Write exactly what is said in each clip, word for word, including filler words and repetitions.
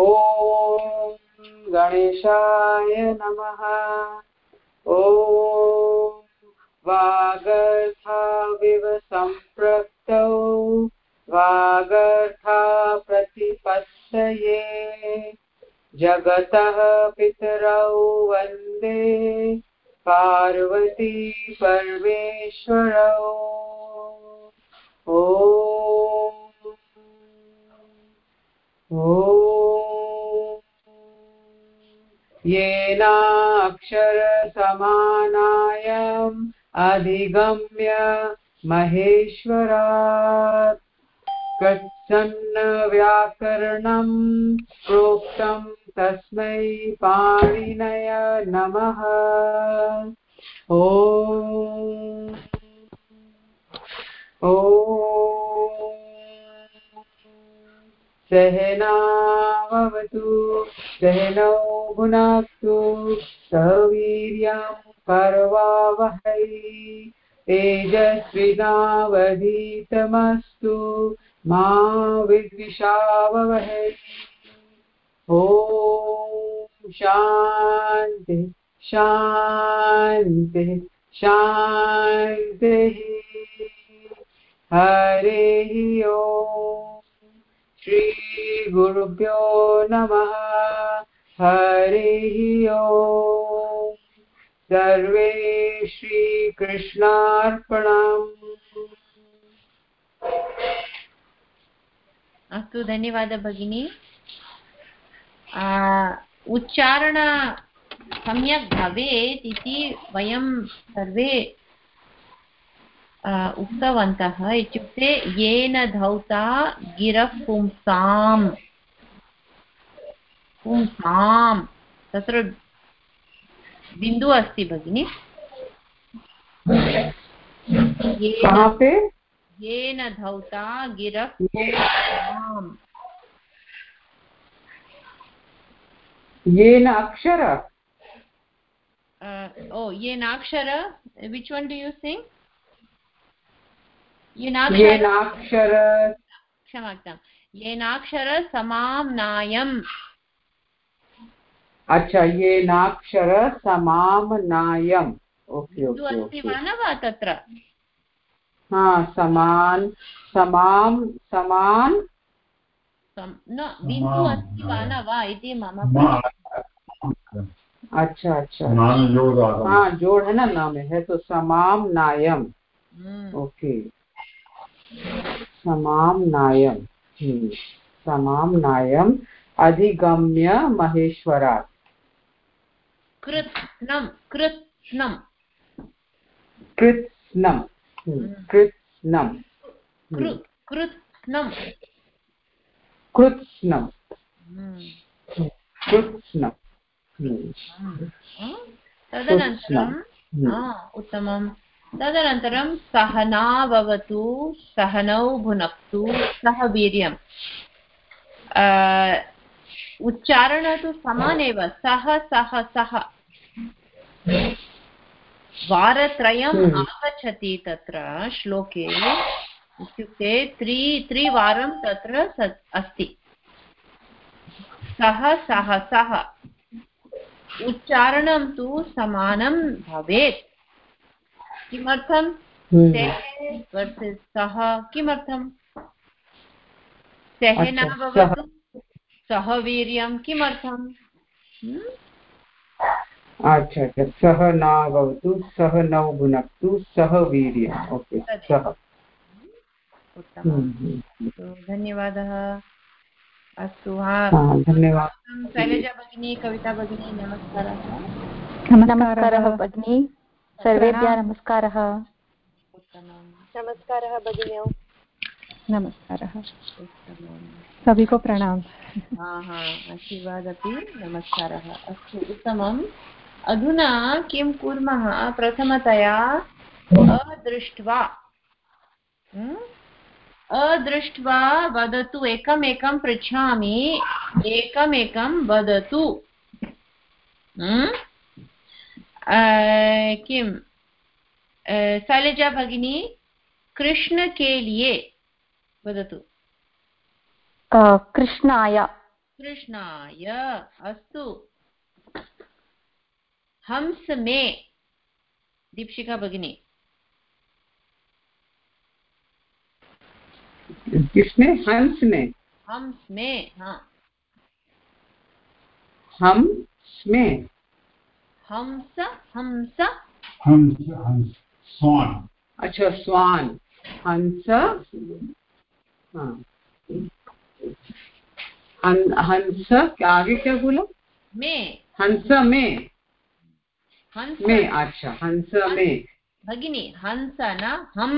ॐ गणेशाय नमः। ॐ वागर्थाविव सम्पृक्तौ वागर्था प्रतिपत्तये जगतः पितरौ वन्दे पार्वती परमेश्वरौ। ॐ ॐ येनाक्षरसमानायाम् अधिगम्य महेश्वरात् कृत्स्न व्याकरणं प्रोक्तं तस्मै पाणिनय नमः। ॐ ॐ सहनावतु सहनौ भुनक्तु सह वीर्यं करवावहै तेजस्विनावधीतमस्तु मा विद्विषावहै। ॐ शान्ति शान्ति शान्तिः। हरिः ओम्। श्री गुरुभ्यो नमः। हरिः ओम्। सर्वे श्रीकृष्णार्पणम्। अस्तु, धन्यवादः भगिनी। उच्चारण सम्यक् भवेत् इति वयं सर्वे उक्तवन्तः। इत्युक्ते येन धौता गिरः पुंसाम् पुंसाम् तत्र बिन्दुः अस्ति भगिनि। येन धौता गिरः पुंसाम्। येन अक्षर ओ येनाक्षर, which one do you think? येनाक्षर क्षम्यतां, येनाक्षर समाम्नायम्। अच्छा, येनाक्षर समाम्नायम्। ओके ओके अस्ति वा न वा तत्र? हाँ, समान समाम समान न बिन्दु अस्ति वा न वा इति मम। अच्छा अच्छा, हाँ जोड़ है ना, नाम है तो समाम नायम। ओके, समाम नायम। समाम नायम अधिगम्य महेश्वरात्। कृत्स्नम कृत्स्नम कृत्स्नम कृत्स्नम कृत्स्नम कृत्स्नम कृत्स्नम। तदनन्तरं उत्तमं। तदनन्तरं सहना भवतु सहनौ भुनक्तु सह वीर्यम्। उच्चारण तु समानेव, सह सह सह। वारत्रयम् आगच्छति तत्र श्लोके, इत्युक्ते त्रि त्रिवारं तत्र अस्ति सह सह सह। उच्चारणं तु समानं भवेत्। किमर्थं वर्सेस् सह? किमर्थं सह न भवतु सह वीर्यं? किमर्थम्? अच्छा अच्छा, सह न भवतु सह नौ भुनक्तु सह वीर्यम्। ओके, सह। उत्तमं, धन्यवादः। अस्तु, धन्यवादः शैलजा भगिनी, कविता भगिनी, नमस्कारः। नमस्कारः भगिनी, सर्वेभ्यः नमस्कारः। उत्तमं, नमस्कारः भगिन्यौ। नमस्कारः, सभी को प्रणाम। हाँ हाँ, आशीर्वाद अपि नमस्कारः। अस्तु, उत्तमम्। अधुना किं कुर्मः? प्रथमतया अदृष्ट्वा अदृष्ट्वा वदतु। एकमेकं पृच्छामि, एकमेकं वदतु। किं शैलजा भगिनी, कृष्ण के लिए वदतु। कृष्णाय। कृष्णाय अस्तु हंस में दीपशिखा भगिनी किसमें हंस में हंस में हाँ हम में हंस हंस हंस हंस स्वान अच्छा स्वान हंस हाँ हं, हंस क्या आगे क्या बोला में हंस में हंस में अच्छा हंस में भगिनी हंस ना हम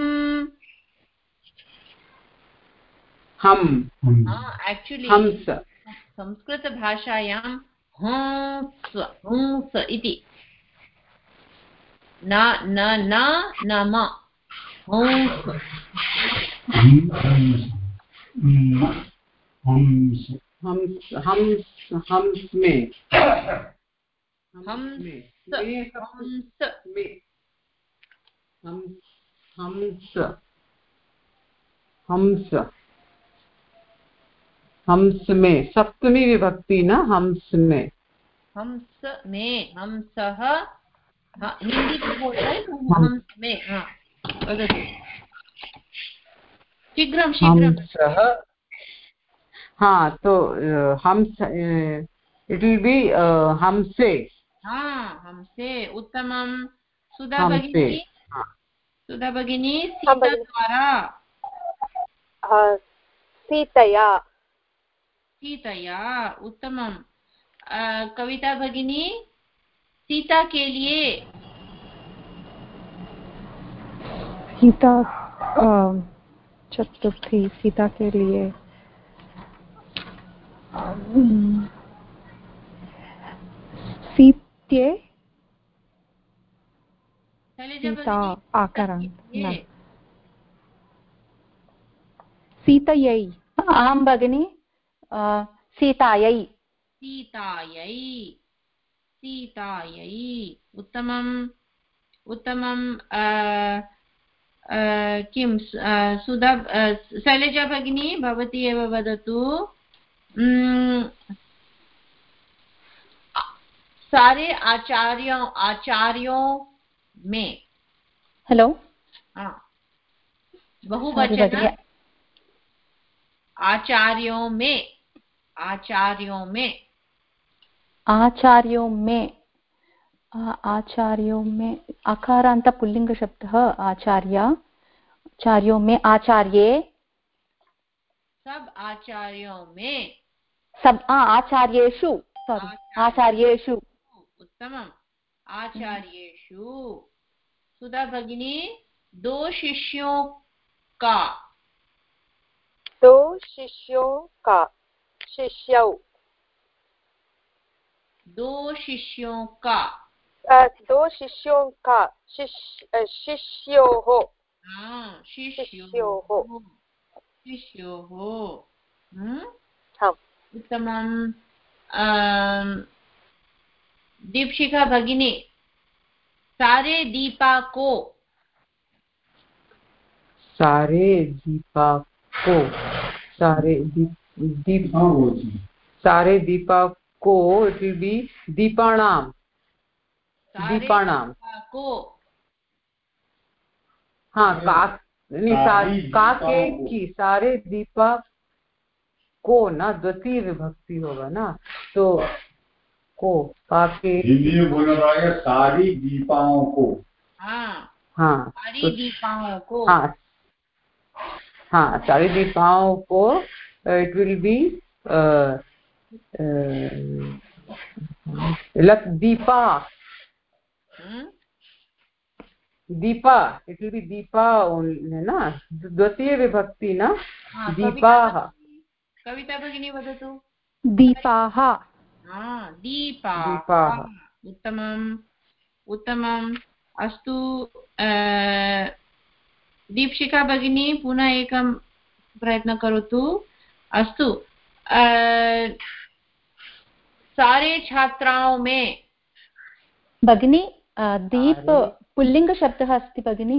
हम एक्चुअली हंस संस्कृत भाषायां हंस हंस इति न न न नम हंस हंस हंस हंस हंस में हंस हंस में हंस हंस हंस में सप्तमी विभक्ति ना हंस में हंस में हंसः हिंदी में बोल रहे हैं हंस में हाँ वदतु शीघ्रं शीघ्रं हाँ तो हंस इट विल बी हंसे हाँ हमसे उत्तमं सुधा भगिनी सुधा भगिनी सीता द्वारा सीतया सीतया उत्तमं कविता भगिनी सीता के लिए सीता चतुर्थी सीता के लिए सीत्ये सीता आकरण सीतयै अहं भगिनी सीतायै सीतायै सीतायै उत्तमम् उत्तमं किं सुधा शैलजा भगिनी भवती एव वदतु सारे आचार्यों आचार्यों में हेलो बहुवचन आचार्यों में आचार्यों में आचार्यों में आचार्यों में अकारान्त पुल्लिंग शब्दः आचार्य आचार्यों में आचार्ये सब आचार्यों में सब आचार्येषु सॉरी आचार्येषु उत्तमम् आचार्येषु सुधा भगिनी दो शिष्यों का दो शिष्यों का शिष्यौ दो शिष्यों का दो शिष्यों का शिष्योः हाँ शिष्योः शिष्योः उत्तमं दीपशिखा भगिनी सारे दीपा को सारे दीपा को सारे दीप सारे दीपा को इट विल बी दीपानाम दीपानाम को हाँ का नहीं का के की सारे दीपा को ना द्वितीय विभक्ति होगा ना तो को का के हिंदी में बोलना पड़ेगा सारी दीपाओं को हाँ हाँ सारी दीपाओं को हाँ हाँ सारी दीपाओं को इट विल बी लक दीपा दीपा इट विल बी दीपा है ना द्वितीय विभक्ति ना दीपाः कविता भगिनी वदतु दीपाः दीपाः उत्तमम् उत्तमम् अस्तु दीपशिखा भगिनी पुनः एकं प्रयत्नं करोतु अस्तु सारे छात्राओं में भगिनी दीप पुल्लिंग शब्दः अस्ति भगिनी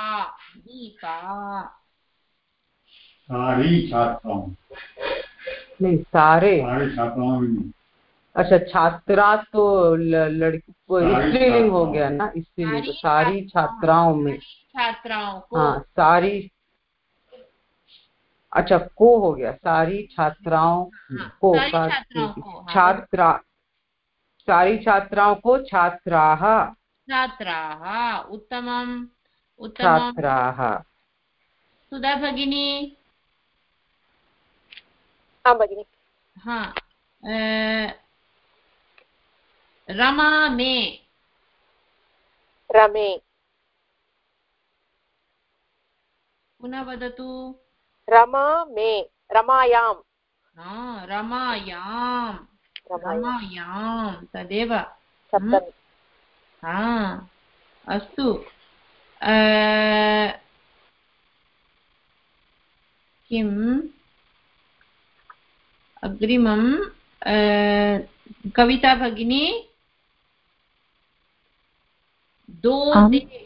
दीपा सारी छात्राओं नहीं सारे सारे छात्राओं में। अच्छा छात्रा तो लड़की स्त्रीलिंग हो गया ना, इसीलिए तो सारी छात्राओं में छात्राओं को। हाँ सारी, अच्छा को हो गया सारी छात्राओं हाँ, को, सारी छात्राओं को, हाँ, छात्रा सारी छात्राओं को छात्राः छात्राः। उत्तमम् उत्तमम्। छात्राः। सुधा भगिनी। हाँ भगिनी। हाँ अ, रमा में। रमे। पुनः वदतु। रमा में, रमायां। हाँ रमायां, रमायां तदेव। सप्तमी। हाँ अस्तु। किम् अग्रिमं कविता भगिनी। दो देश।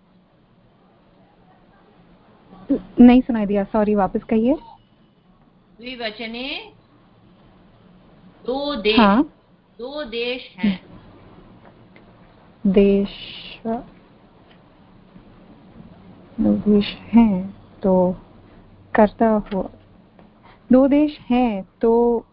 नहीं सुनाई दिया, सॉरी, वापस कहिए। द्विवचने दो देश। हाँ। दो देश हैं। देश दो देश हैं तो करता हुआ, दो देश हैं तो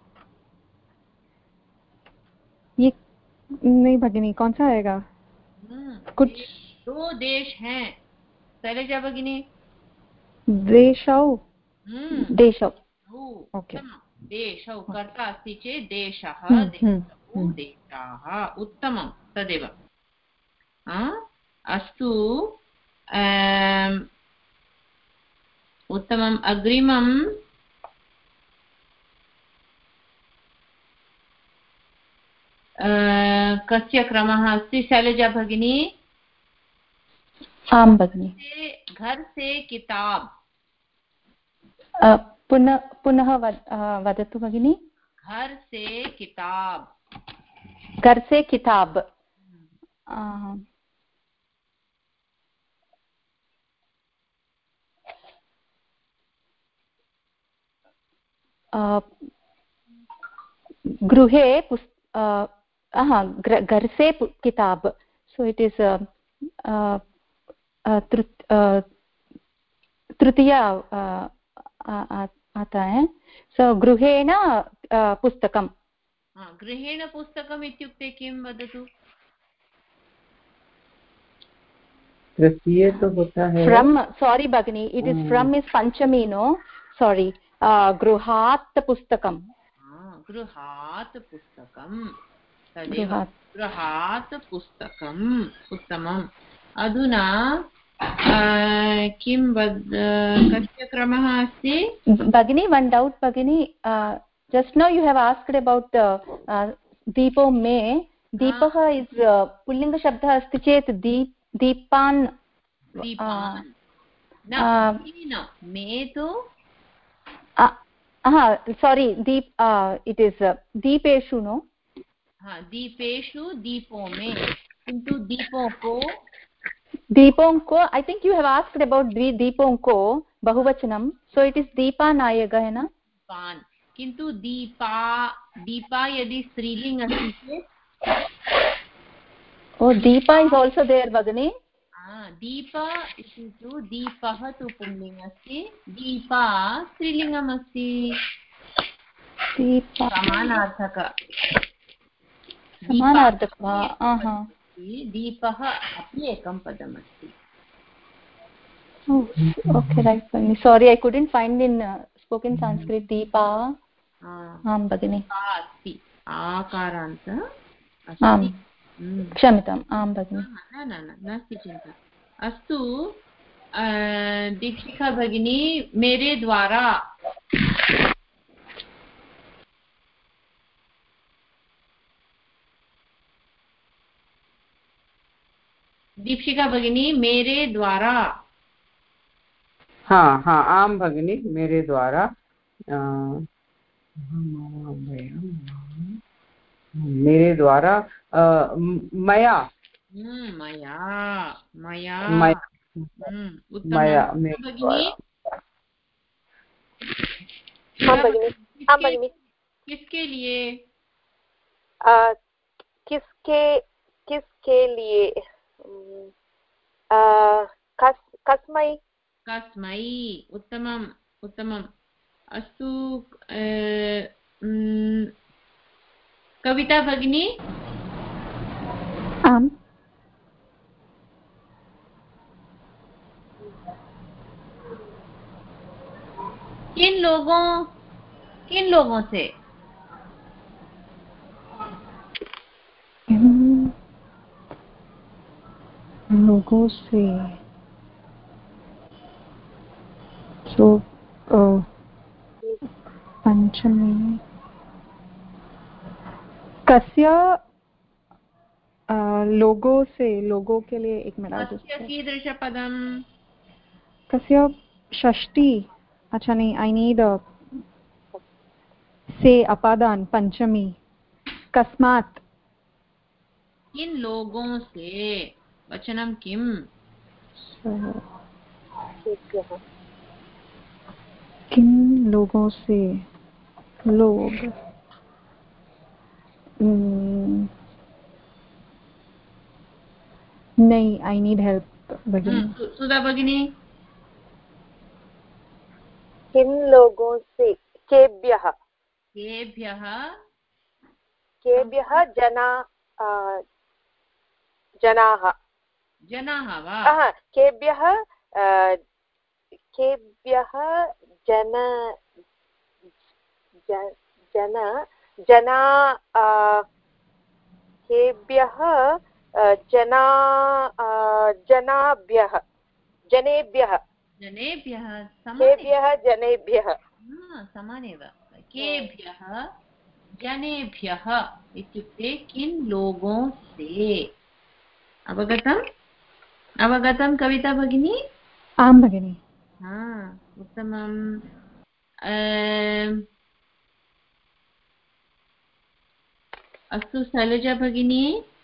ये नहीं भगिनी, कौन सा आएगा? कुछ दो देश हैं शैलजा भगिनी। देशौ। देशौ। ओके। देशौ कर्ता अस्ति चेत् देशः, देशौ, देशाः। उत्तमं तदेव। अस्तु उत्तमम्। अग्रिमं कस्य क्रमः अस्ति शैलजा भगिनी? आं भगिनी। घर से किताब। पुनः पुनः वदतु भगिनी। घर से किताब। घर से किताब। गृहे घर से किताब, सो इट इज तृतीया आता है। सो गृहेण पुस्तकं। गृहेण पुस्तकम् इत्युक्ते किं वदतु? तृतीय तो होता है फ्रॉम, सॉरी भगिनी, इट इज फ्रॉम इज पंचमी, नो सॉरी। गृहात् पुस्तकं। गृहात् पुस्तकं तदेव। गृहात् पुस्तकम्। उत्तमम्। अधुना किं वद कस्य क्रमः अस्ति भगिनी? वन डाउट भगिनी, just now you have asked about दीपो मे। दीपः इज पुल्लिङ्गशब्दः अस्ति चेत् दीप दीपान् दीपान् मे तु सॉरी दीप इट इज दीपेषु, नो? हाँ दीपेषु दीपो में, किन्तु दीपों को दीपों को I think you have asked about दीपों को बहुवचनम, सो इट इज दीपान् आएगा, है ना? दीपान्, किन्तु दीपा दीपा यदि स्त्रीलिंग अस्ति चेत् ओ दीपा इज आल्सो देयर भगिनी। दीप इति तु दीपः तु पुल्लिङ्ग् अस्ति, दीपा स्त्रीलिङ्गम् अस्ति। समानार्थक समानार्थक दीपः अपि एकं पदमस्ति। ओके राइट भगिनी, sorry I couldn't find in spoken Sanskrit दीपा। आं भगिनी अस्ति आकारान्त अस्ति, क्षम्यताम्। आं भगिनी, न न नास्ति चिन्ता। अस्तु दीक्षिका भगिनी, मेरे द्वारा। दीक्षिका भगिनी, मेरे द्वारा। हाँ हाँ आम भगिनी, मेरे द्वारा। मेरे द्वारा मया मया मया मया मेरे द्वारा। हाँ भगिनी, हाँ भगिनी। किसके लिए? आ, किसके किसके लिए? आ, कस कस्मै कस्मै। उत्तमम् उत्तमम्। अस्तु, कविता भगिनी। आम्। किन लोगों किन लोगों से? किन लोगों से जो पंचमी कस्य लोगों से लोगों के लिए एक मिनट। कस्य कीदृशपदं? कस्य षष्ठी। अच्छा नहीं, आई नीड से अपादान पंचमी। कस्मात्। किन लोगों से वचनं किम्? किन लोगों से लोग नहीं, आई नीड हेल्प भगिनी। सुधा भगिनी। किन लोगों से केभ्यः केभ्यः केभ्यः जना जनाः जनाः वा? केभ्यः केभ्यः जन जन जना केभ्यः जना जनाभ्यः जनेभ्यः जनेभ्यः केभ्यः जनेभ्यः समानेव। केभ्यः जनेभ्यः इत्युक्ते किन लोगों से। अवगतम्? अवगतं कविता भगिनी? आं भगिनी। हाँ, उत्तमम्। अस्तु, शैलजा भगिनी।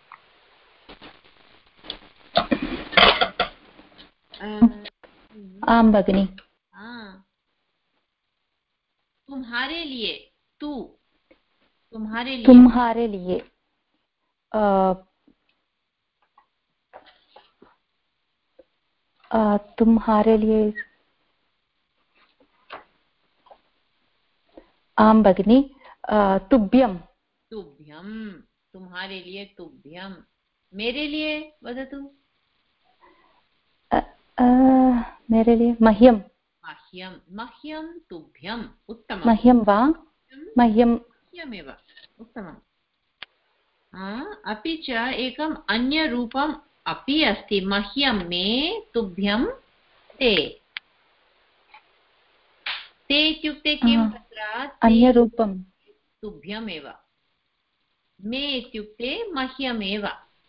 आं भगिनी। तुम्हारे लिए तू तुम्हारे लिए तुम्हारे लिए आ, आ, तुम्हारे लिए आं भगिनी। तुभ्यं तुभ्यं तुम्हारे लिए तुभ्यं। मेरे लिए वदतु। मेरे लिए मह्यं मह्यं मह्यं तुभ्यम्। उत्तमं। मह्यं वा? मह्यं मह्यमेव। उत्तमम्। अपि च एकम् अन्यरूपम् अपि अस्ति। मह्यं मे, तुभ्यं ते। ते इत्युक्ते किं? तत्र अन्यरूपं तुभ्यमेव। मे इत्युक्ते मह्यमेव।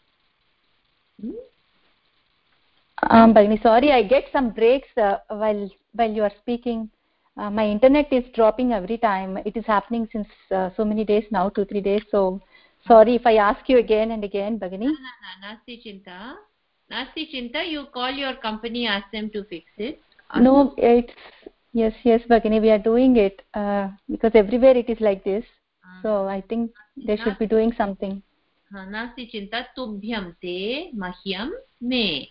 um Bhagini, sorry, I get some breaks uh, while while you are speaking. Uh, my internet is dropping every time. It is happening since uh, so many days now, two three days. So sorry if I ask you again and again, Bhagini. Nasti chinta, nasti chinta. You call your company, ask them to fix it. No, it's yes, yes, Bhagini. We are doing it uh, because everywhere it is like this. So I think they should be doing something. Nasti chinta. Tubhyam te, mahyam me.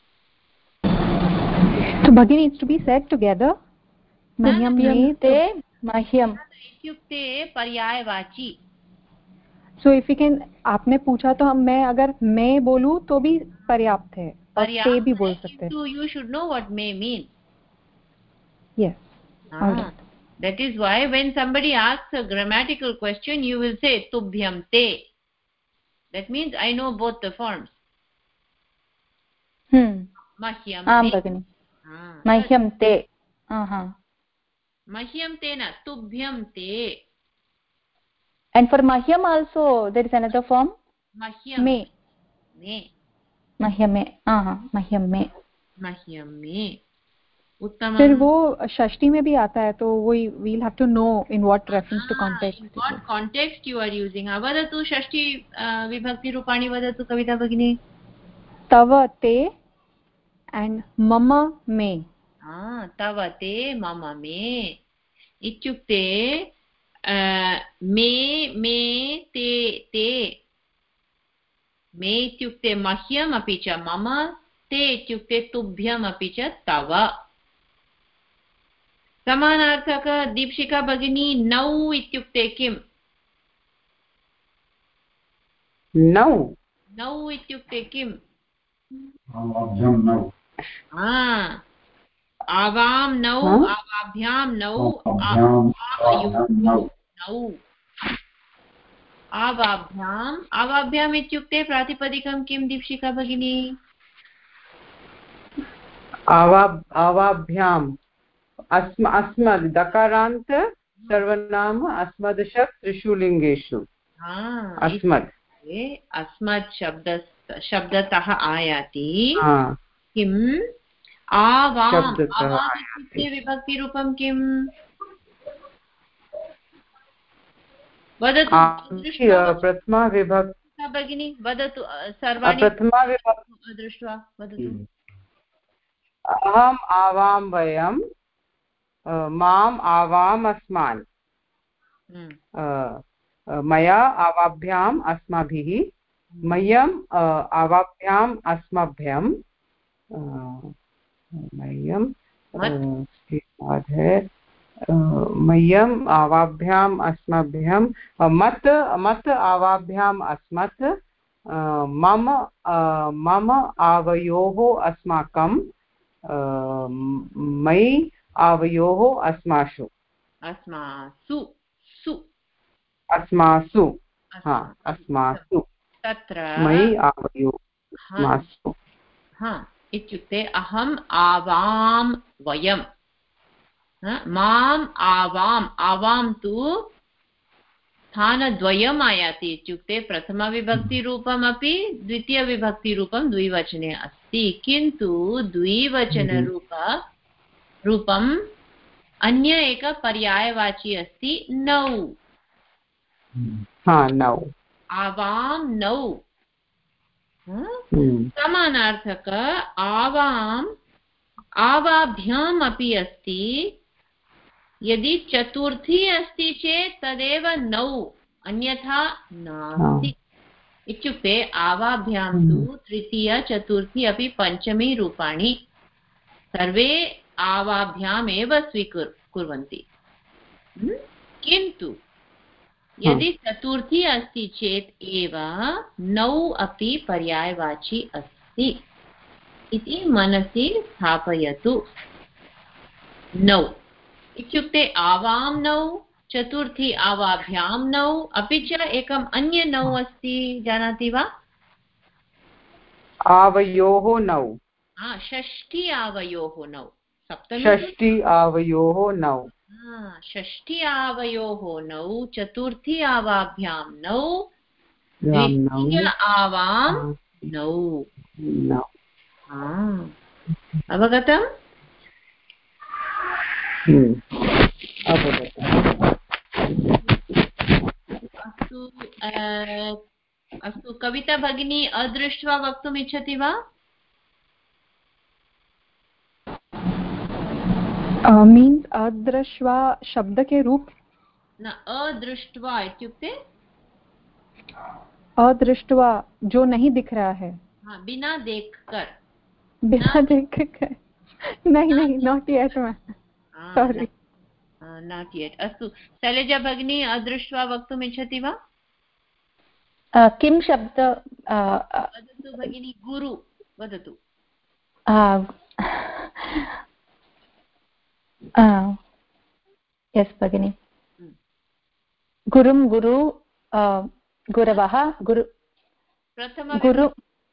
So Bhagini needs to be said together. Mahyam me te mahyam. इत्युक्ते पर्यायवाची। So if we can, आपने पूछा तो हम मैं अगर मैं बोलूं तो भी पर्याप्त है और ते भी बोल सकते हैं। You should know what may means. Yes. Ah, all right. That is why when somebody asks a grammatical question, you will say tubhyam te. That means I know both the forms. Hmm. Mahyam Aam te. Bhagini. Mahyam te. Aha. Mahyam te na tubhyam te. And for mahyam also there is another form. Mahyam me. Me. Mahyam me. Aha. Mahyam me. Mahyam me. उत्तमम्। फिर वो षष्ठी में भी आता है तो वही we'll have to know in what reference to context. In what context you are using. वदतु षष्ठी विभक्ति रूपाणि वदतु कविता भगिनी। तव ते and मम मे। तव ते मम मे इत्युक्ते मे मे ते ते मे इत्युक्ते मह्यम् अपि च मम ते इत्युक्ते तुभ्यम् अपि च तव समानार्थक दीक्षिका भगिनी नौ इत्युक्ते किम् नौ नौ इत्युक्ते किम् आवां नौ आवाभ्यां नौ नौ आवाभ्याम् आवाभ्याम् इत्युक्ते प्रातिपदिकं किं दीक्षिका भगिनी आवा आवाभ्याम् अस्म अस्मद् दकारान्त सर्वनाम अस्मदशक् त्रिषु लिङ्गेषु अस्मद् अस्मत् शब्द शब्दतः आयाति किम् आवाम् इत्युक्ते विभक्तिरूपं किम् वदतु प्रथमा विभक्ति भगिनी वदतु सर्वाणि प्रथमा विभक्ति दृष्ट्वा वदतु अहम् आवां वयं माम् आवाम् अस्मान् मया आवाभ्याम् अस्माभिः मह्यम् आवाभ्याम् अस्मभ्यं मह्यं मह्यम् आवाभ्याम् अस्मभ्यं मत् मत् आवाभ्याम् अस्मत् मम मम आवयोः अस्माकं मयि आवयोः अस्मासु अस्मासु सु अस्मासु हा अस्मासु तत्र मयि आवयोः अस्मासु हा इत्युक्ते अहम् आवां वयं माम् आवाम् आवां तु स्थानद्वयम् आयाति इत्युक्ते प्रथमविभक्तिरूपमपि द्वितीयविभक्तिरूपं द्विवचने अस्ति किन्तु द्विवचनरूप रूपम् अन्य एक पर्यायवाची अस्ति नौ नौ आवां नौ समानार्थक आवाम् आवाभ्याम् अपि अस्ति यदि चतुर्थी अस्ति चेत् तदेव नौ अन्यथा नास्ति इत्युक्ते आवाभ्यां तु तृतीय चतुर्थी अपि पञ्चमी रूपाणि सर्वे आवाभ्याम् एव स्वीकुर्वन्ति किन्तु यदि चतुर्थी अस्ति चेत् एव नौ अपि पर्यायवाची अस्ति इति मनसि स्थापयतु नौ इत्युक्ते आवां नौ चतुर्थी आवाभ्यां नौ अपि च एकम् अन्य नौ अस्ति जानाति वा आवयोः नौ षष्ठी आवयोः नौ सप्तमी षष्ठी आवयोः नौ षष्ठी आवयोः नौ चतुर्थी आवाभ्यां नौ द्वितीय आवां नौ अवगतम् अस्तु अस्तु कविता भगिनी अदृष्ट्वा वक्तुम् इच्छति वा मीन्स अदृष्ट्वा शब्द के रूप न अदृष्ट्वा इत्युक्ते अदृष्ट्वा जो नहीं दिख रहा है हाँ बिना देखकर बिना देखकर नहीं नहीं not yet sorry not yet अस्तु शैलजा भगिनी अदृष्ट्वा वक्तुम् इच्छति वा किं शब्द वदतु भगिनी गुरु वदतु यस् भगिनी गुरुं गुरु गुरवः गुरु गुरु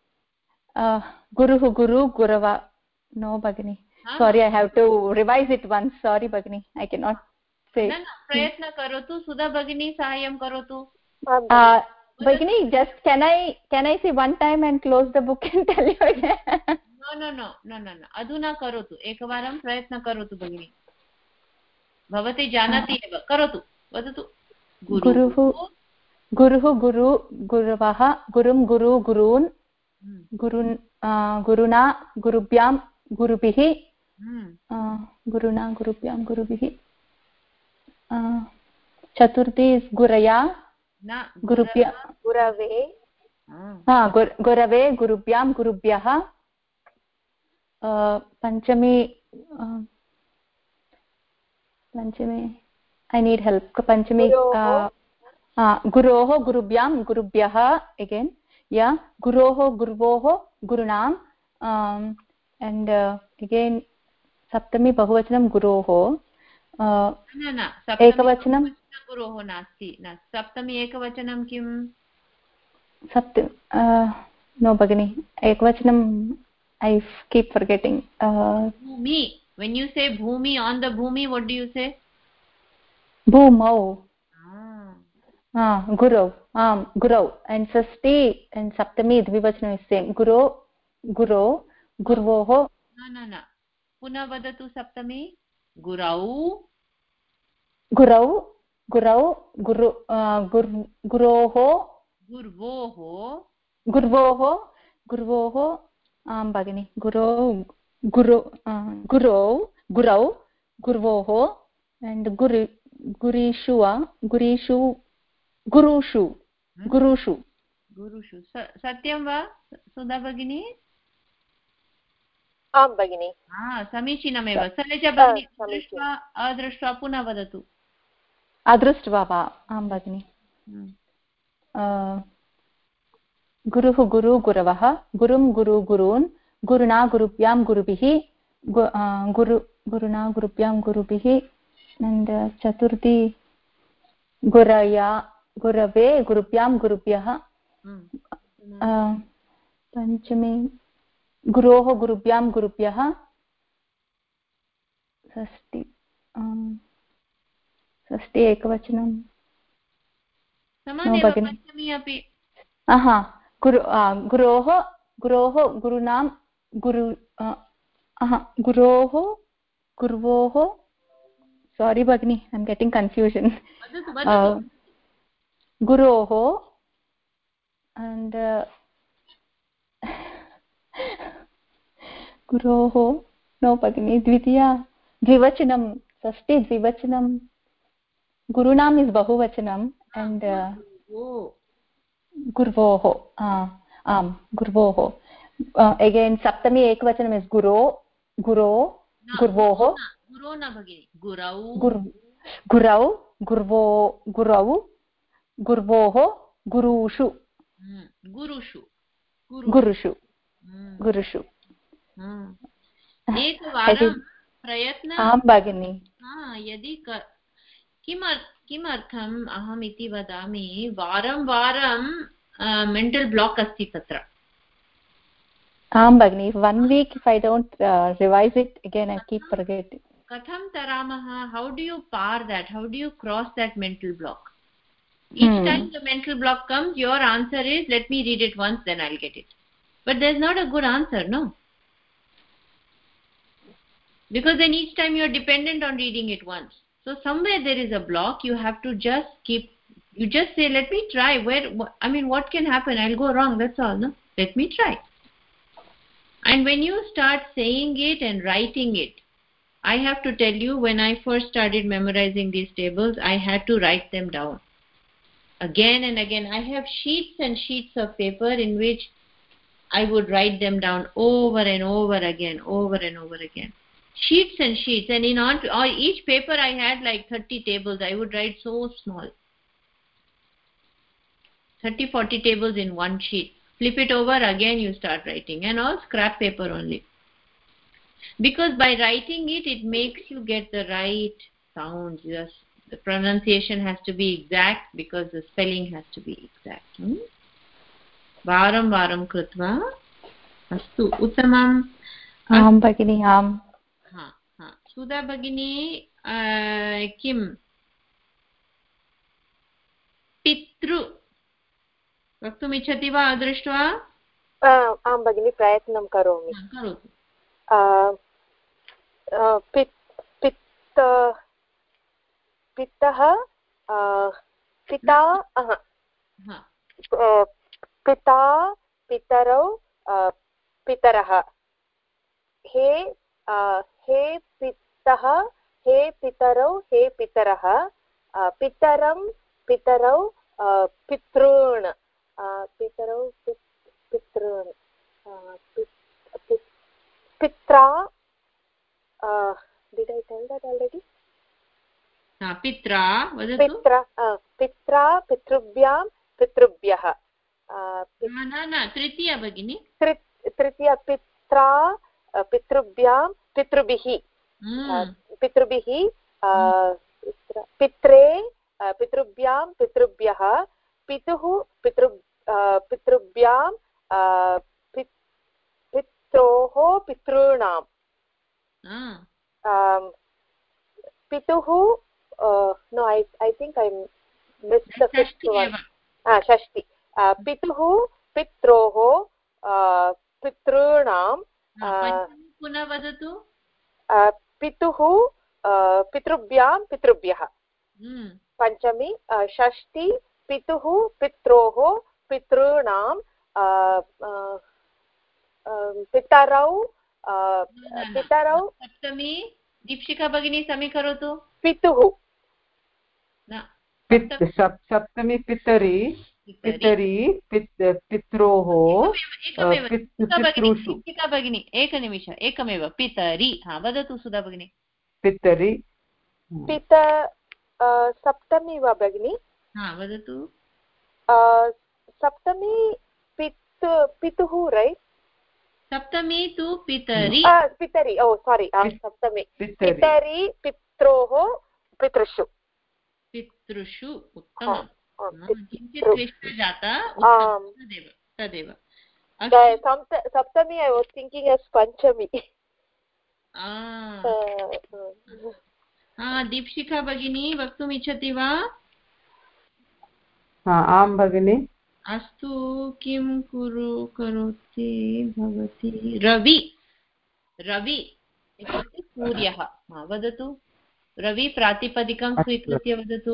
गुरुः गुरु गुरव नो भगिनी sorry I have to revise it once sorry bagini I cannot say no no prayatna karotu sudha bagini sahayam karotu uh bagini just can I can I see one time and close the book and tell you again no no no no no no aduna karotu ekavaram prayatna karotu bagini bhavati janati eva karotu vadatu guruh guruh guru guruvah gurum guru gurun gurun guruna gurubhyam gurubih गुरुना गुरुभ्यां गुरुभिः chaturthi is guraya na gurubhya gurave ha gurave gurubhyam gurubhyah panchami panchami I need help panchami guroho gurubhyam gurubhyah again yeah guroho guruvoho gurunam um, and uh, again saptami bahuvachanam guroho uh, न न एकवचनं गुरोः नास्ति न सप्तमी एकवचनं किम् सप्त no bagini ekvachanam I keep forgetting uh, bhumi when you say bhumi on the bhumi what do you say bhumau ah ah guru um guru and sasti and saptami dvivachanam is same guru guru guruvoh न न न पुनः वदतु सप्तमी गुरौ gurau gurau guru uh, gur guroho गुर्वोः गुर्वोः गुर्वोः आं भगिनि गुरो गुरु गुरौ गुरौ गुर्वोः and guru gurishu gurishu gurushu gurushu गुरुषु सत्यं वा सुधा भगिनी आं भगिनि हा समीचीनमेव शैलजा भगिनी दृष्ट्वा अदृष्ट्वा पुनः वदतु अदृष्ट्वा वा आं भगिनि गुरुः गुरु गुरवः गुरुं गुरु गुरून् गुरुणा गुरुभ्यां गुरुभिः गुरु गुरुणा गुरुभ्यां गुरुभिः and चतुर्थी गुरया गुरवे गुरुभ्यां गुरुभ्यः पञ्चमी गुरोः गुरुभ्यां गुरुभ्यः षष्टि षष्टि एकवचनं समानेव पञ्चमी अपि aha guru guroh guroh gurunam guru aha guroh gurvoh sorry bagni I'm getting confusion uh, guroh and uh, guroh no bagni dvitiya dvivachanam षष्टि dvivachanam gurunam is bahuvachanam and uh, oh गुर्वोः आम् गुर्वोः again Saptami एकवचनम् is गुरो गुरो गुर्वोः गुरो न भगिनि गुरौ गुरौ गुर्वो गुरौ गुर्वोः गुरुषु गुरुषु गुरुषु गुरुषु एकवारं प्रयत्न आं भगिनि यदि किमर्थम् अहम् इति वदामि वारं वारं मेण्टल् ब्लाक् अस्ति तत्र आं भगिनि one week if I don't uh, revise it again I keep forgetting कथं तरामः how do you par that how do you cross that mental block each hmm. time the mental block comes your answer is let me read it once then I'll get it but there's not a good answer no because then each time you're dependent on reading it once so somewhere there is a block you have to just keep you just say let me try where I mean what can happen I'll go wrong that's all no let me try and when you start saying it and writing it I have to tell you when I first started memorizing these tables I had to write them down again and again I have sheets and sheets of paper in which I would write them down over and over again over and over again sheets and sheets and in on or each paper I had like thirty tables I would write so small thirty forty tables in one sheet flip it over again you start writing and all scrap paper only because by writing it it makes you get the right sounds yes the pronunciation has to be exact because the spelling has to be exact varam varam krutva astu uttamam आं भगिनि आम् हा हा सुधा भगिनी किं पितृ वक्तुम् इच्छति वा दृष्ट्वा आं भगिनि प्रयत्नं करोमि करोतु पित्त पितः पिता पिता पितरौ पितरः हे हे पितः हे पितरौ हे पितरः पितरं पितरौ पितॄन् पितरौ पितॄन् पित्रा did I tell that already? पित्रा वदतु। पित्रा पित्रा पितृभ्यां पितृभ्यः न न तृतीया भगिनी तृतीया पित्रा पितृभ्यां पितृभिः पितृभिः पित्रे पितृभ्यां पितृभ्यः पितुः पितृ पितृभ्यां पित्रोः पितॄणां पितुः no I I think I missed the fifth one ah षष्टि पितुः पित्रोः पितॄणां पुनः वदतु पितुः पितृभ्यां पितृभ्यः पञ्चमी षष्टि पितुः पित्रोः पितॄणां पितरौ पितरौ सप्तमी दीक्षिका भगिनी समीकरोतु पितुः सप्तमी पितरि पितरि पित्रोः पितृषु दीक्षिका भगिनी एकनिमिष एकमेव पितरि हा वदतु सुधा भगिनी पितरि पित सप्तमी वा भगिनी हा वदतु सप्तमी पित् पितुः रैट् सप्तमी तु पितरि पितरि ओ सारी सप्तमी पितरि पित्रोः पितृषु पितृषु उत्तमं किञ्चित् क्लिष्टा जाता तदेव तदेव सप्तमी I was thinking as पञ्चमी दीक्षिका भगिनी वक्तुम् इच्छति वा आं भगिनी अस्तु किं कुरु करोति भवती रवि रवि इत्युक्ते सूर्यः वदतु रवि प्रातिपदिकं स्वीकृत्य वदतु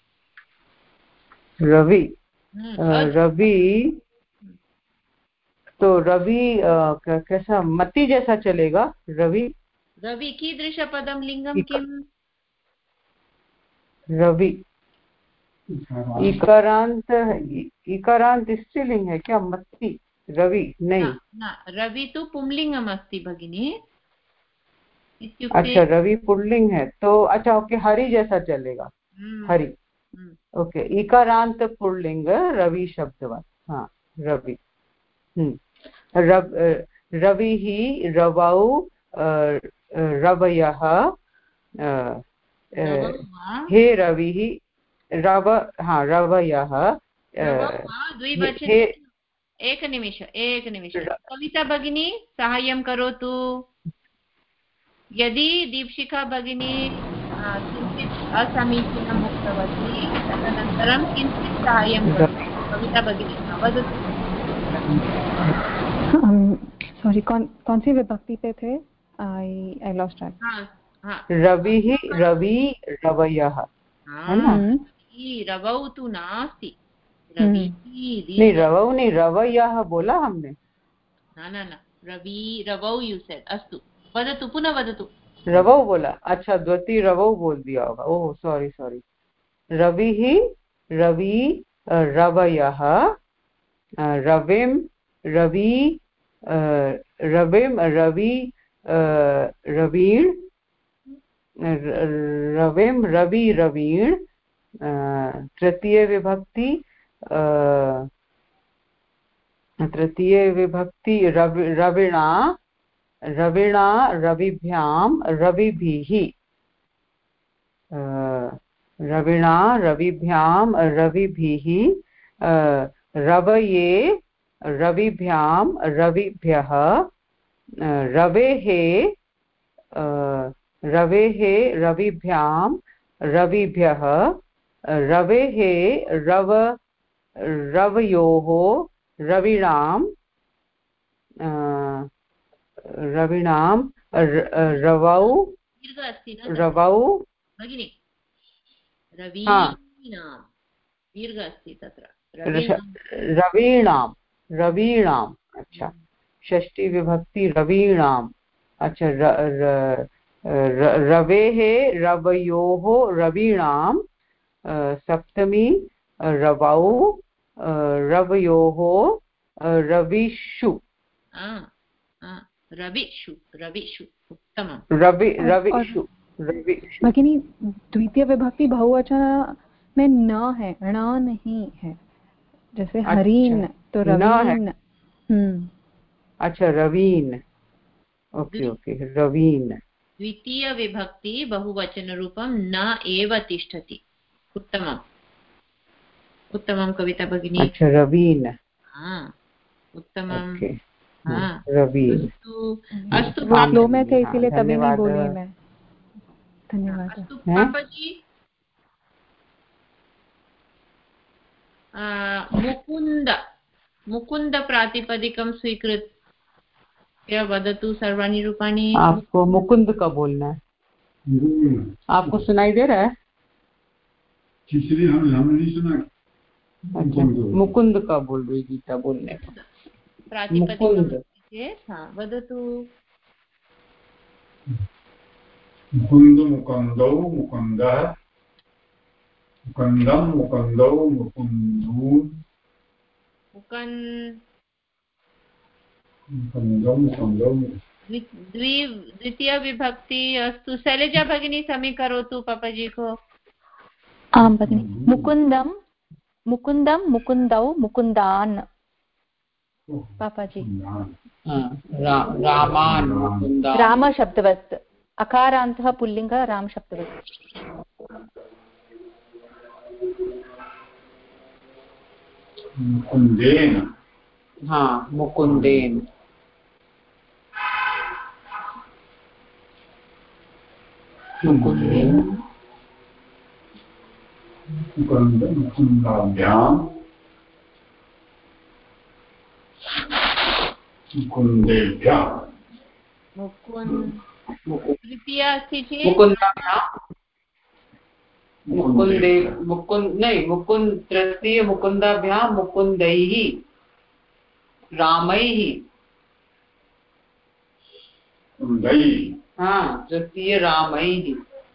रवि रवि तो रवि कैसा मति जैसा चलेगा रवि रवि कीदृशपदं लिङ्गं किम् रवि इकारांत इकारांत स्त्रीलिंग है क्या मत्ति रवि नहीं न, न रवि तो पुंलिंगम अस्ति भगिनी अच्छा रवि पुल्लिंग है तो अच्छा ओके हरि जैसा चलेगा हरि ओके इकारांत पुल्लिंग रवि शब्दवान हाँ रवि रव रवि ही रवौ रवयः हे रवि ही रव हाँ रवयः एकनिमिष एकनिमिष कविता भगिनी साहाय्यं करोतु यदि दीक्षिका भगिनी किञ्चित् असमीचीनम् उक्तवती तदनन्तरं किञ्चित् साहाय्यं करोतु कविता भगिनी वदतु सॉरी कौन कौन सी विभक्ति पे थे आई आई लॉस्ट ट्रैक रवि ही रवि रवयः है ना रवौ तु नास्ति नहीं रवौ नहीं रवयः बोला हमने न न न रवि रवौ यू सेड अस्तु वदतु पुनः वदतु रवौ बोला अच्छा द्वती रवौ बोल दिया होगा ओह सॉरी सॉरी रवि ही रवि रवयः रविम रवि रविम रवि रवीण रविम रवि रवीण तृतीय विभक्ति तृतीय विभक्ति रवि रविणा रविणा रविभ्यां रविभिः रविणा रविभ्यां रविभिः रवये रविभ्यां रविभ्यः रवेः रवेः रविभ्यां रविभ्यः रवेः रव रवयोः रविणां रविणां रवौ रवौ भगिनि रवीणां दीर्घ अस्ति तत्र रवीणां रवीणाम् अच्छा षष्ठी विभक्ति रवीणाम् अच्छा रवेः रवयोः रवीणां सप्तमी रवौ रवयोः रविषु रविषु रविषु उत्तमं रवि रविषु रविषु। भगिनी द्वितीय विभक्ति बहुवचन में न है, ण नहीं है, जैसे हरीन तो रवीन। हम्म अच्छा रवीन, ओके ओके रवीन। द्वितीय विभक्ति बहुवचन रूपं न एव तिष्ठति। उत्तमम् उत्तमं कविता भगिनी। अच्छा रवीन, उत्तमं रवीन। अस्तु फ्लो में थे इसीलिए तभी नहीं बोली मैं। धन्यवाद। अस्तु पापाजी, मुकुन्द मुकुन्द प्रातिपदिकं स्वीकृत्य वदतु सर्वाणि रूपाणि। आपको मुकुंद का बोलना है, आपको सुनाई दे रहा है? हमने नहीं सुना। अच्छा मुकुंद का बोल रही गीता बोलने का। प्रातिपदिकं वदतु। मुकुंद मुकुंदौ मुकुंदः मुकुंदं मुकुंदौ मुकुंदून् मुकुन् मुकुंदं मुकुंदौ। द्वि द्वितीय विभक्ति। अस्तु शैलजा भगिनी समीकरोतु पापाजी को। आं भगिनि। मुकुन्दं मुकुन्दं मुकुन्दौ मुकुन्दान्। पापाजी रामान् राम शब्दवत्, अकारान्तः पुल्लिङ्ग राम शब्दवत्। मुकुंदेन, हाँ मुकुंदेन। मुकुंदेन मुकुंद मुकुंदाभ्यां मुकुंदेभ्यः। मुकुन्द तृतीया अस्ति चेत् मुकुन्दाभ्यां मुकुंदे मुकुंद नहीं मुकुंद तृतीय मुकुंदाभ्यां मुकुंदैः रामैः। हाँ तृतीय रामैः।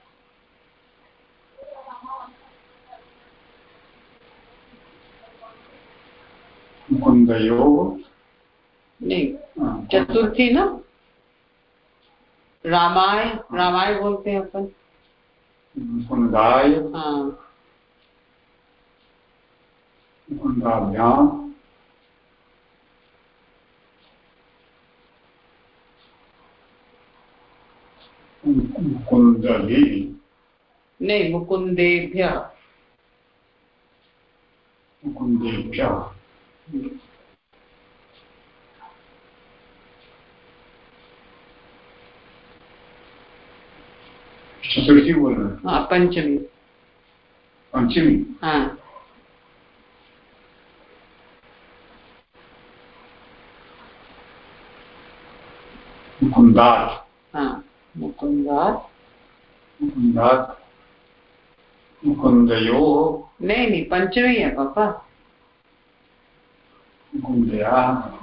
मुकुंदयोः नहीं चतुर्थी ना, रामाय रामाय बोलते हैं अपन। मुकुंदाय, हाँ मुकुंदाभ्यां मुकुंदभिः। नहीं मुकुंदेभ्यः मुकुंदेभ्यः। चतुर्थी बोल रहे हैं। हाँ पंचमी पंचमी। हाँ मुकुंदात। हाँ मुकुंदात मुकुंदात मुकुंदयोः। नहीं नहीं पंचमी है पापा। मुकुंदया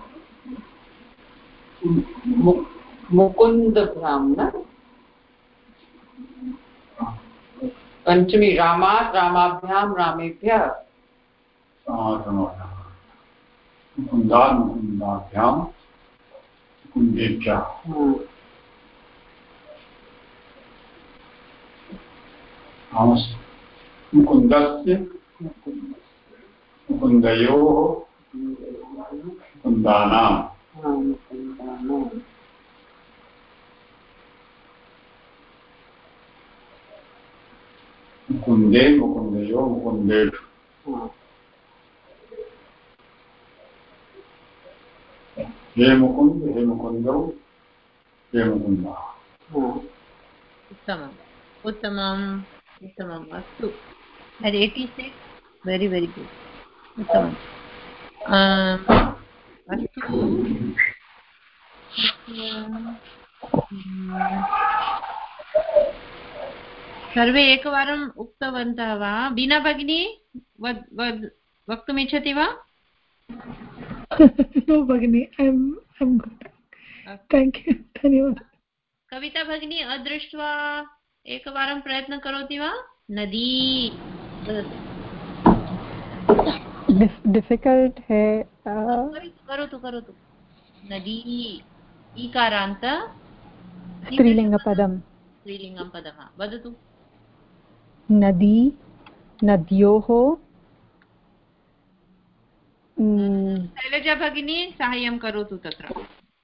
मुकुंद भ्याम ना पंचमी। रामात् रामाभ्याम रामेभ्यः। मुकुंदात् मुकुंदाभ्याम मुकुंदेभ्यः। मुकुंदस्य मुकुंदयोः मुकुंदानां। मुकुंदे मुकुंदयोः मुकुंदेभ्यः। हे मुकुंद हे मुकुंदौ हे मुकुंदा। उत्तमम् उत्तमम् उत्तमम्। अस्तु eighty six very very good. उत्तमम्। अस्तु सर्वे एकवारम् उक्तवन्तः वा? बीना भगिनी वक्तुमिच्छति वा? No भगिनी, I'm I'm good. Thank you. धन्यवादः। कविता भगिनी अदृष्ट्वा एकवारं प्रयत्नं करोति वा? नदी डिफिकल्ट है करोतु करोतु नदी ईकारान्त स्त्रीलिङ्गपदं स्त्रीलिङ्गं पदं वदतु नदी नद्योः शैलजा भगिनी साहाय्यं करोतु तत्र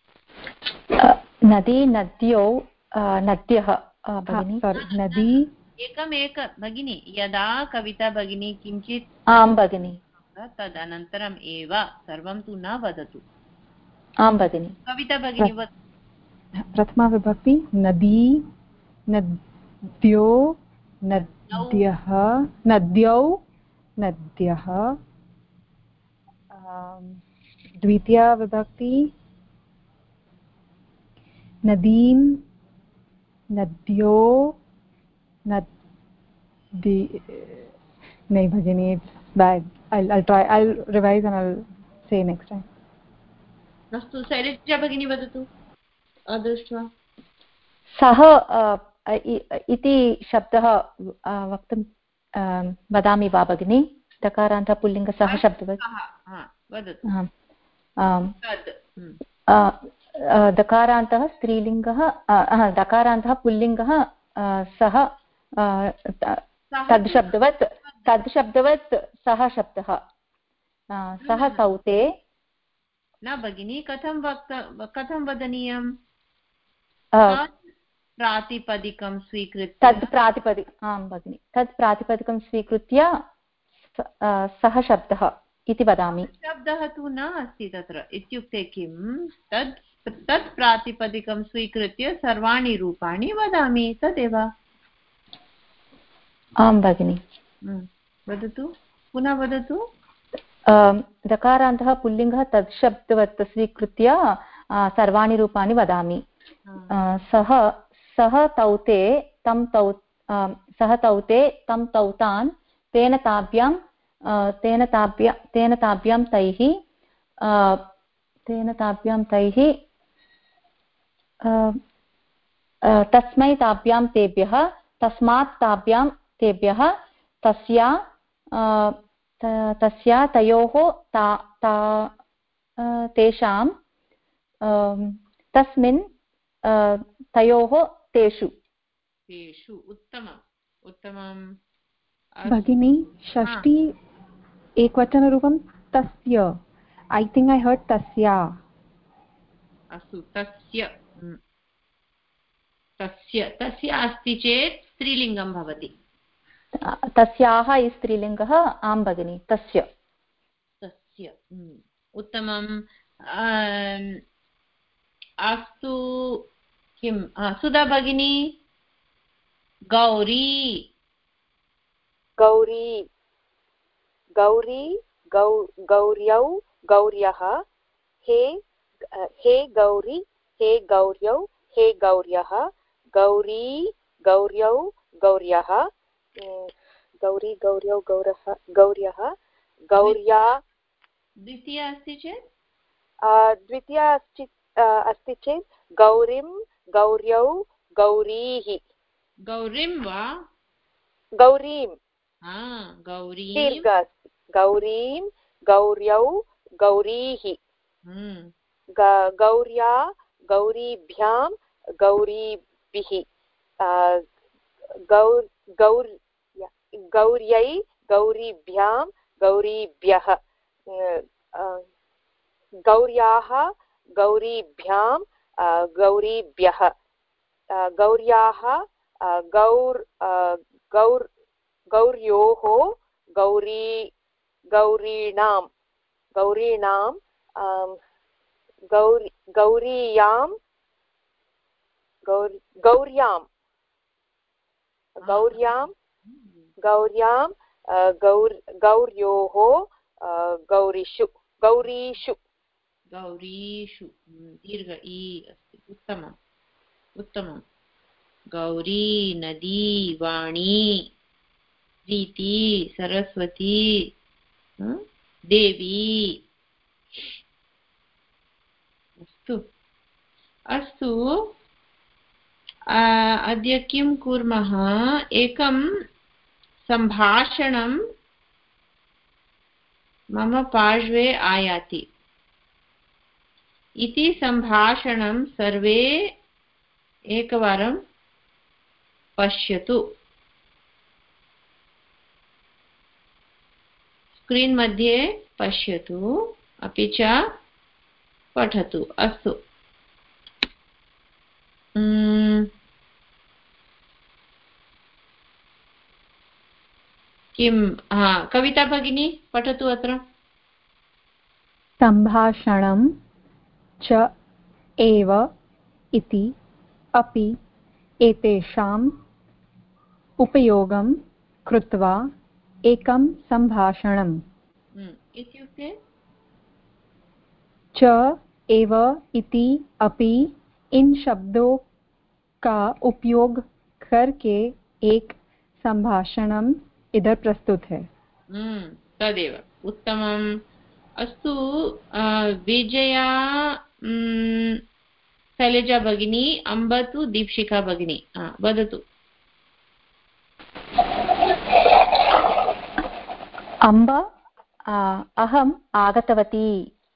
नदी नद्यौ नद्यः भगिनी नदी एकमेक भगिनी यदा कविता भगिनी किञ्चित् आं भगिनी तदनन्तरम् एव सर्वं तु न वदतु आं भगिनी कविता भगिनी प्रथमा विभक्ति नदी नद्यो नद्यः नद्यौ नद्यः द्वितीया विभक्ति नदीं नद्यो नदी नहीं भगिनी bad I'll I'll try I'll revise and I'll say next time अस्तु शैलजा भगिनी वदतु अदृष्ट्वा सः इति शब्दः वक्तुं वदामि वा भगिनी दकारान्तः पुल्लिङ्ग सः शब्दवत् दकारान्तः स्त्रीलिङ्गः दकारान्तः पुल्लिङ्गः सः तद् शब्दवत् तद् शब्दवत् सः शब्दः सः सौते न भगिनी कथं वक्त कथं वदनीयं प्रातिपदिकं स्वीकृत्य तद् प्रातिपदिक आं भगिनि तद् प्रातिपदिकं स्वीकृत्य सः शब्दः इति वदामि शब्दः तु न अस्ति तत्र इत्युक्ते किं तद् तत् प्रातिपदिकं स्वीकृत्य सर्वाणि रूपाणि वदामि तदेव आं भगिनि वदतु पुनः वदतु दकारान्तः पुल्लिङ्गः तत् शब्दवत् स्वीकृत्य सर्वाणि रूपाणि वदामि सः सः तौते तं तौ सः तौते तं तौतान् तेन ताभ्यां तेन ताभ्या तेन ताभ्यां तैः तेन ताभ्यां तैः तस्मै ताभ्यां तेभ्यः तस्मात् ताभ्यां तेभ्यः तस्या तस्या तयोः ता ता तेषां तस्मिन् तयोः तेषु तेषु उत्तमम् उत्तमं भगिनी षष्ठी एकवचनरूपं तस्य ऐ थिङ्क् ऐ हर्ड् तस्या अस्तु तस्य तस्य तस्य अस्ति चेत् स्त्रीलिङ्गं भवति तस्याः स्त्रीलिङ्गः आं भगिनि तस्य तस्य उत्तमम् अस्तु किं सुधा भगिनी गौरी गौरी गौरी गौ गौर्यौ गौर्यः हे हे गौरी हे गौर्यौ हे गौर्यः गौरी गौर्यौ गौर्यः गौरी गौर्यौ गौरः गौर्यः गौर्या द्वितीया अस्ति चेत् द्वितीया अस्ति अस्ति चेत् गौरीं गौर्यौ गौरीः गौरीं वा गौरीं गौरी दीर्घ अस्ति गौरीं गौर्यौ गौरीः गौर्या गौरीभ्यां गौरीभिः गौर गौर गौर्यै गौरीभ्यां गौरीभ्यः गौर्याः गौरीभ्यां गौरीभ्यः गौर्याः गौर गौर गौर्योः गौरी गौरीणां गौरीणां गौरी गौरीयां गौरी गौर्यां गौर्यां गौर्यां गौर गौर्योः गौरीषु गौरीषु गौरीषु दीर्घ ई अस्ति उत्तमम् उत्तमं गौरी नदी वाणी प्रीति सरस्वती देवी अस्तु अस्तु अद्य किं कुर्मः एकं सम्भाषणं मम पार्श्वे आयाति इति सम्भाषणं सर्वे एकवारं पश्यतु। स्क्रीन् मध्ये पश्यतु अपि च पठतु। अस्तु, किं हा कविता भगिनी पठतु। अत्र सम्भाषणं च एव इति अपि एतेषाम् उपयोगं कृत्वा एकं सम्भाषणम् इत्युक्ते च एव इति अपि इन शब्दों का उपयोग करके एक संभाषणम इधर प्रस्तुत है। तदेव उत्तमम्। अस्तु, विजया, शैलजा भगिनी, अम्ब तु दीपशिखा भगिनी वदतु। अम्ब अहम् आगतवती।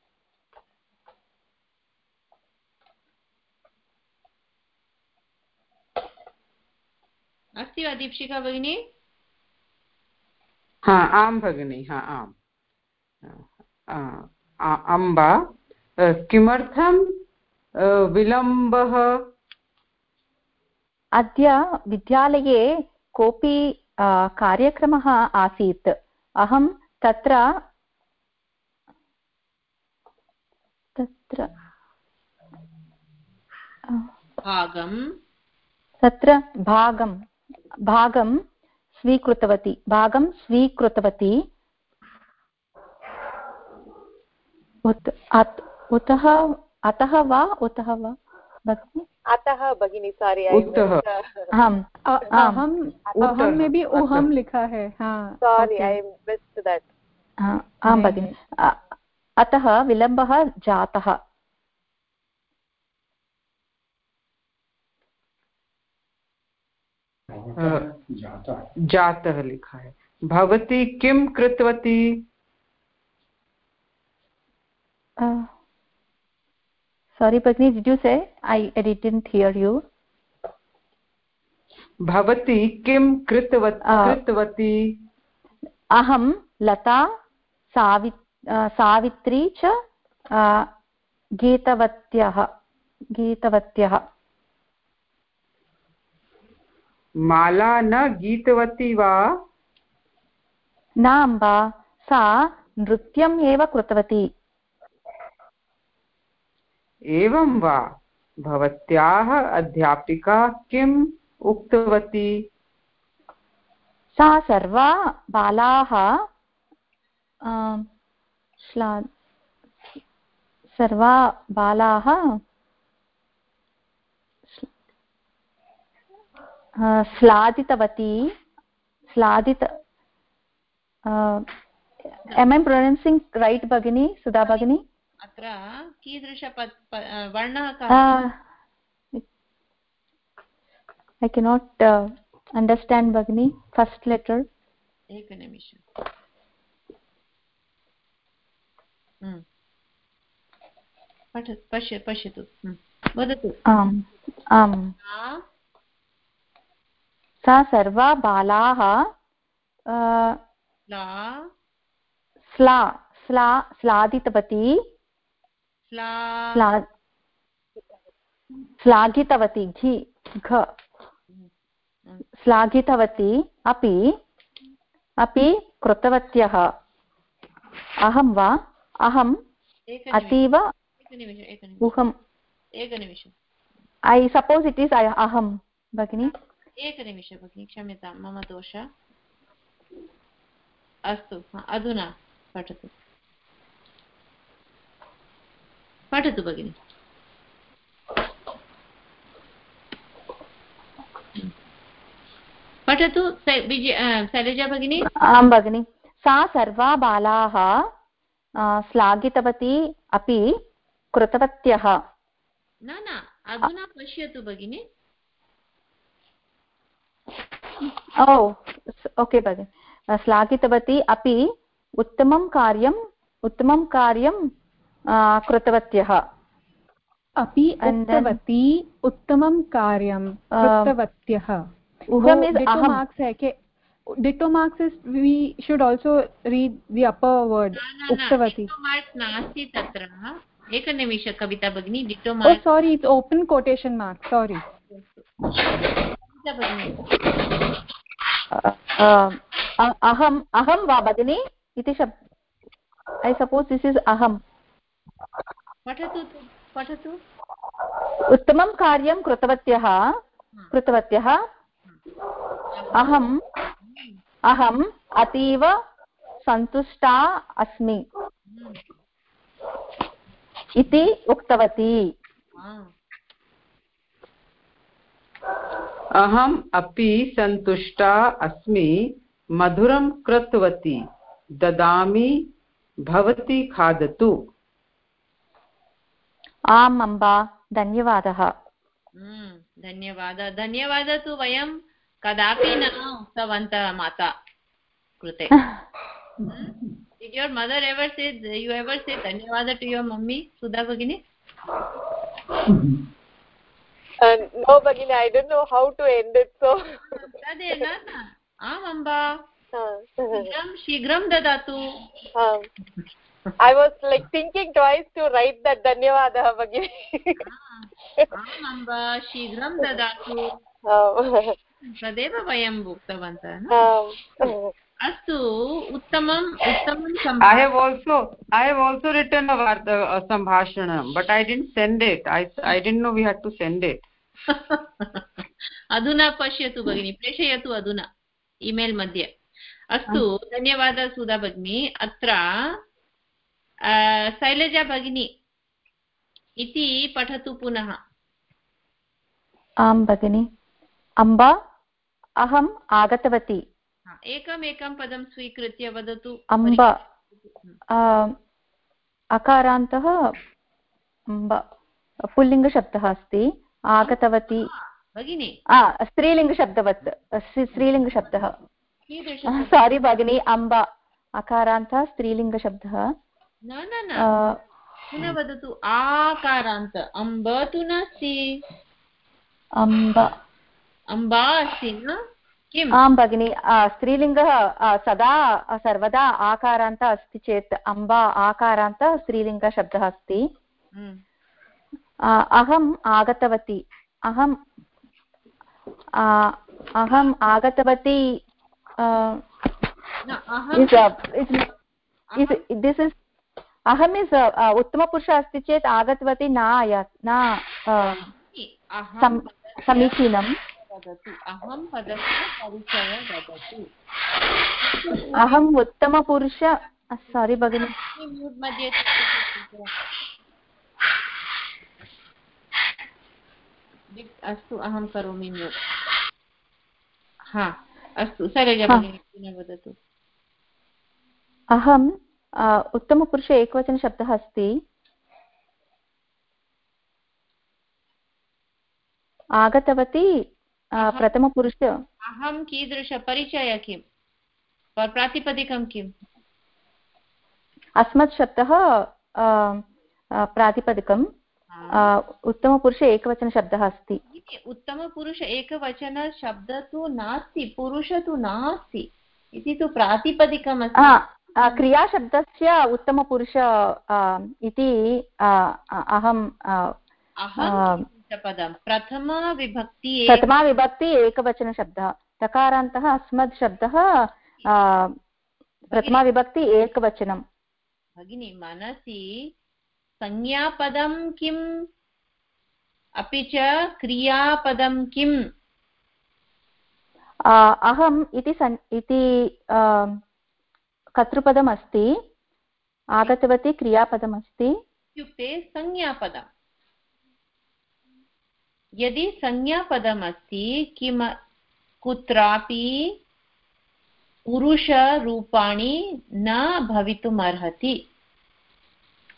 अस्ति वा दीपशिखा भगिनी? हा, आं भगिनी, हा आम्। अम्बा, किमर्थं विलम्बः? अद्य विद्यालये कोऽपि कार्यक्रमः आसीत्। अहं तत्र तत्र भागं तत्र भागं भागं स्वीकृतवती भागं स्वीकृतवती उत उतः अतः वा उतः वा भगिनी? अतः भगिनी, सारी अहम अहम में भी उहम लिखा है। हाँ, सॉरी, आई मिस्ड दैट। आं भगिनी, अतः विलम्बः जातः। जातः लिखा है। भवती किं कृतवती? सॉरी भगिनी, did you say? I didn't hear you. भवती किं कृतवती? अहं लता सावि सावित्री च गीतवत्यः गीतवत्यः। माला न गीतवती वा? न अम्बा, सा नृत्यम् एव कृतवती। एवं वा? भवत्याः अध्यापिका किम् उक्तवती? सा सर्वा बालाः सर्वा बालाः श्लाघितवती श्लाघित एम् ऐ प्रोनौन्सिंग् रैट् भगिनी, सुधा भगिनी? अत्र कीदृश वर्णः? I cannot uh, understand भगिनी, first letter. एकनिमिषम्। पठ पश्य पश्यतु, वदतु। आम् आम्। सा सर्वा बालाः स्ला स्ला श्लाघितवती श्लाघितवती घी घ श्लाघितवती अपि अपि कृतवत्यः। अहं वा? अहम् अतीव उहम्। एकनिमिषम्। ऐ सपोज इट् इस् अहं भगिनी। एकनिमिषं भगिनी, क्षम्यतां, मम दोषः। अस्तु, अधुना पठतु पठतु भगिनी। पठतु शैलजा भगिनी। आं भगिनी, सा सर्वा बालाः श्लाघितवती अपि कृतवत्यः। न न, अधुना पश्यतु भगिनी। ओ ओके भगिनि श्लाघितवती अपि उत्तमं कार्यम् उत्तमं कार्यं कृतवत्यः अपि उक्तवती उत्तमं कार्यं कृतवत्यः ditto marks hai ke ditto marks is we should also read the upper word uktavati ditto marks nasti tatra ekanimisha kavita bagini ditto marks oh sorry it's open quotation marks sorry kavita bagini aham aham va bagini iti shab I suppose this is aham patatu patatu उत्तमं कार्यं कृतवत्यः कृतवत्यः अहम् अहम् अतीव सन्तुष्टा अस्मि इति उक्तवती अहम् अपि सन्तुष्टा अस्मि मधुरं कृतवती ददामि भवती खादतु आम् अम्बा धन्यवादः धन्यवादः धन्यवादः तु वयं कदापि न उक्तवन्तः माता कृते Did your mother ever say you ever say धन्यवादः to your mummy Sudha bagini uh, no bagini I don't know how to end it so तदेन आम् अम्बा शीघ्रं शीघ्रं ददातु I was like thinking twice to write that धन्यवादः bagini आम् अम्बा शीघ्रं ददातु तदेव वयम् उक्तवन्तः अस्तु उत्तमम् उत्तमं I have also I have also written a varta sambhashanam but I didn't send it I I didn't know we had to send it अधुना पश्यतु भगिनी प्रेषयतु अधुना ईमेल मध्ये अस्तु धन्यवादः सुधा भगिनी अत्र शैलजा भगिनी इति पठतु पुनः आं भगिनी अम्बा अहम् आगतवती एकम् एकं पदं स्वीकृत्य वदतु अम्बा अकारान्तः पुल्लिङ्गशब्दः अस्ति आगतवती भगिनी स्त्रीलिङ्गशब्दवत् स्त्रीलिङ्गशब्दः सारी भगिनी अम्बा अकारान्तः स्त्रीलिङ्गशब्दः न न न पुनः वदतु आकारान्त अम्ब तु नास्ति अम्ब अम्बा अस्ति न किम् आं भगिनि स्त्रीलिङ्गः सदा सर्वदा आकारान्तः अस्ति चेत् अम्बा आकारान्तः स्त्रीलिङ्गशब्दः अस्ति अहम् आगतवती अहम् अहम् आगतवती दिस् इस् अहम् इस् उत्तमपुरुषः अस्ति चेत् आगतवती न आयात् न समीचीनं अहं पदस्य परिचयं वदतु अहम् उत्तमपुरुष सारी भगिनि म्यूट् मध्ये अस्तु अहं करोमि म्यूट् हा अस्तु शैलजा भगिनी पुनः वदतु अहम् उत्तमपुरुष एकवचनशब्दः अस्ति आगतवती प्रथमपुरुष अहं कीदृशपरिचय किं प्रातिपदिकं किम् अस्मत् शब्दः प्रातिपदिकम् उत्तमपुरुष एकवचनशब्दः अस्ति उत्तमपुरुष एकवचनशब्दः तु नास्ति पुरुष तु नास्ति इति तु प्रातिपदिकम् अस्ति क्रियाशब्दस्य उत्तमपुरुष इति अहं पदं प्रथमा विभक्ति प्रथमा विभक्ति एकवचनशब्दः तकारान्तः अस्मत् शब्दः प्रथमा विभक्ति एकवचनं भगिनी मनसि संज्ञापदं किम् अपि च क्रियापदं किम् अहम् इति सन् इति कर्तृपदम् अस्ति आगतवती क्रियापदम् अस्ति इत्युक्ते संज्ञापदम् यदि संज्ञापदम् अस्ति किम कुत्रापि पुरुषरूपाणि न भवितुम् अर्हति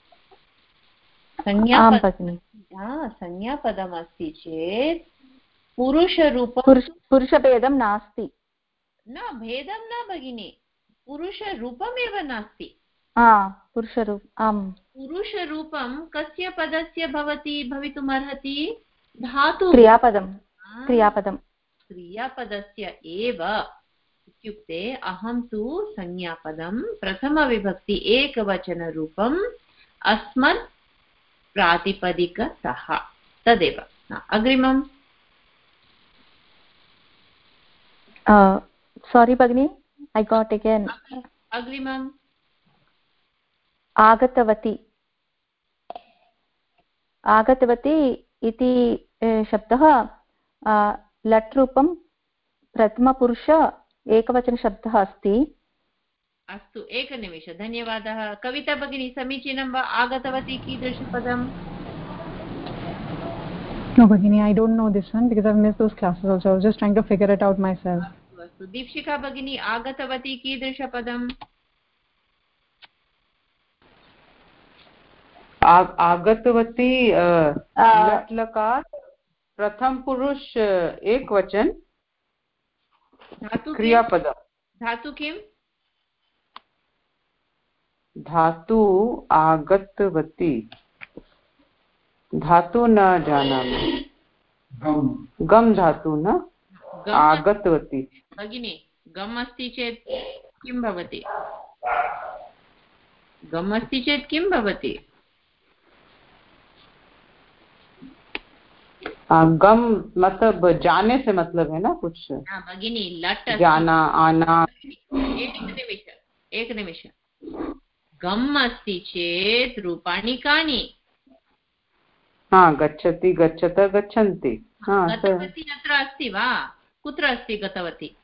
संज्ञापदम् अस्ति चेत् पुरुषरूपं पुरुषभेदं नास्ति न भेदं न भगिनि पुरुषरूपमेव नास्ति पुरुषरूप आम् पुरुषरूपं कस्य पदस्य भवति भवितुम् अर्हति धातु क्रियापदं क्रियापदं क्रियापदस्य एव इत्युक्ते अहं तु संज्ञापदं प्रथमविभक्ति एकवचनरूपम् अस्मत् प्रातिपदिकतः तदेव अग्रिमम् सोरी भगिनी ऐ गाट् अगेन् अग्रिमम् आगतवती आगतवती इति शब्दः लट् रूपं प्रथमपुरुष एकवचनशब्दः अस्ति अस्तु एकनिमिष धन्यवादः कविता भगिनी समीचीनं वा आगतवती कीदृशपदम् No Bhagini, I don't know this one because I've missed those classes also. I was just trying to figure it out myself. अस्तु अस्तु दीक्षिका भगिनी आगतवती कीदृशपदम् आगतवती लट् लकार प्रथम पुरुष एकवचन क्रियापद धातु किम् धातु आगतवती धातु न जानामि गम धातु न आगतवती भगिनी गम अस्ति चेत् किं भवति गम अस्ति चेत् किं भवति गम मतलब जाने से मतलब है ना कुछ भगिनी लट जाना आना एक निमिष एक निमिष गम अस्ति चेत् रूपाणि कानि हाँ गच्छति गच्छत गच्छन्ति गतवती अत्र अस्ति वा कुत्र अस्ति गतवती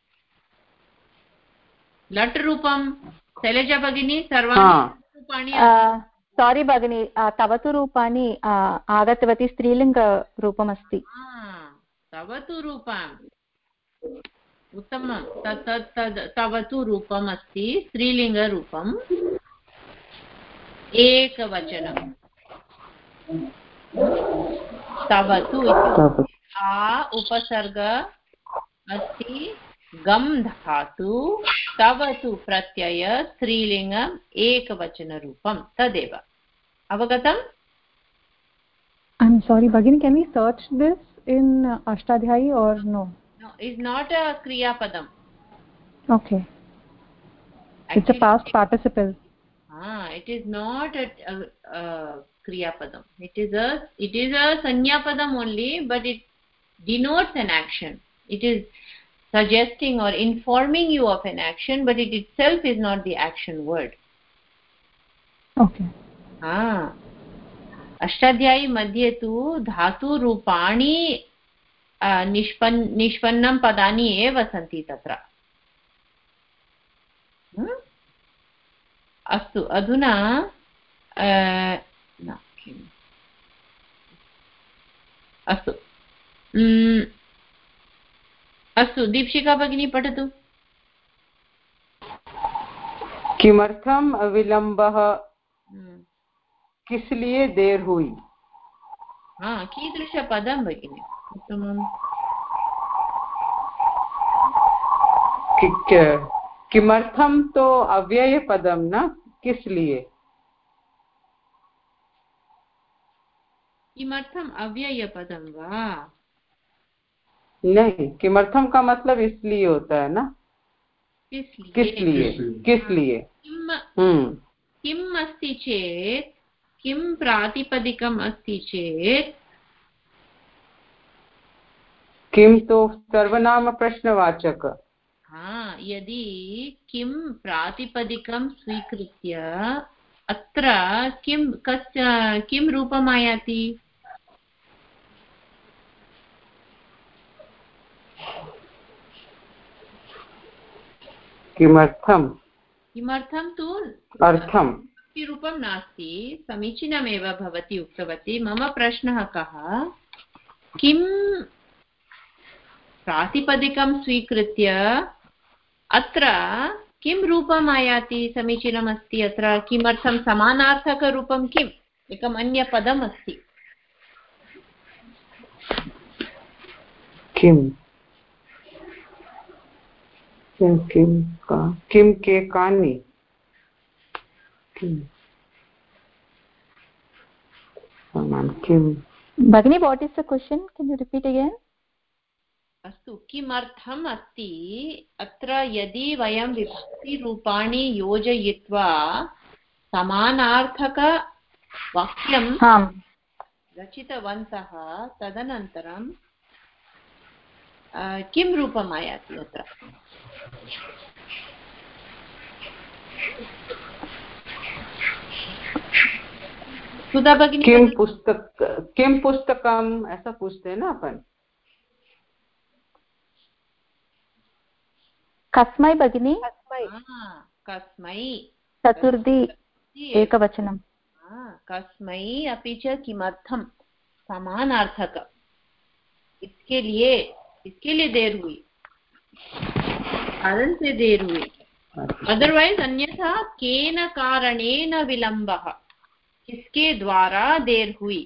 लट् रूपं शैलजा भगिनी सर्वाणि रूपाणि सारी भगिनी तव तु रूपाणि आगतवती स्त्रीलिङ्गरूपमस्ति तव तु रूपम् उत्तमं तत् तत् तव तु रूपम् अस्ति स्त्रीलिङ्गरूपम् एकवचनं तव तु आ उपसर्ग अस्ति गम धातु तव तु प्रत्यय स्त्रीलिङ्गम् एकवचनरूपं तदेव अवगतम् I'm sorry Bhagini, can we search this in uh, Ashtadhyayi or no? No, it's not a kriya padam. Okay. Actually, it's a past participle. Ah, it is not a, a, a kriya padam. It is a it is a sanya padam only, but it denotes an action. It is suggesting or informing you of an action, but it itself is not the action word. Okay. Ah. Ashtadhyayi मध्ये तु धातु रूपाणि निष्पन् निष्पन्नं पदानि एव सन्ति तत्र अस्तु अधुना अस्तु अस्तु दीक्षिका भगिनी पठतु किमर्थं विलम्बः किस लिए देर हुई हाँ कीदृश पदं भगिनी उत्तमम् किमर्थं तो अव्यय पदं न किस लिए किमर्थम् अव्यय पदं वा नहीं किमर्थं का मतलब इसलिए होता है ना किस लिए किस लिए हम्म किम् अस्ति चेत् किं प्रातिपदिकम् अस्ति चेत् किं तो सर्वनाम प्रश्नवाचक हाँ यदि किं प्रातिपदिकं स्वीकृत्य अत्र किं कस्य किं रूपम् आयाति किमर्थं किमर्थं तु अर्थं रूपं नास्ति समीचीनमेव भवती उक्तवती मम प्रश्नः कः किं प्रातिपदिकं स्वीकृत्य अत्र किं रूपम् आयाति समीचीनमस्ति अत्र किमर्थं समानार्थकरूपं किम् एकम् अन्यपदम् अस्ति किम किम किम का किम के कानि किम किम भगिनी what is the question can you repeat again अस्तु किमर्थम् अस्ति अत्र यदि वयं विभक्तिरूपाणि योजयित्वा समानार्थकवाक्यं रचितवन्तः तदनन्तरं किं रूपम् आयाति अत्र सुधा भगिनी किम पुस्तक किम पुस्तकम ऐसा पूछते हैं ना अपन कस्मै भगिनी कस्मै चतुर्थी एकवचनं कस्मै अपि च किमर्थं समानार्थक इसके लिए इसके लिए देर हुई कारण से देर हुई अदरवाइज अन्यथा केन कारणेन विलम्बः किसके द्वारा देर हुई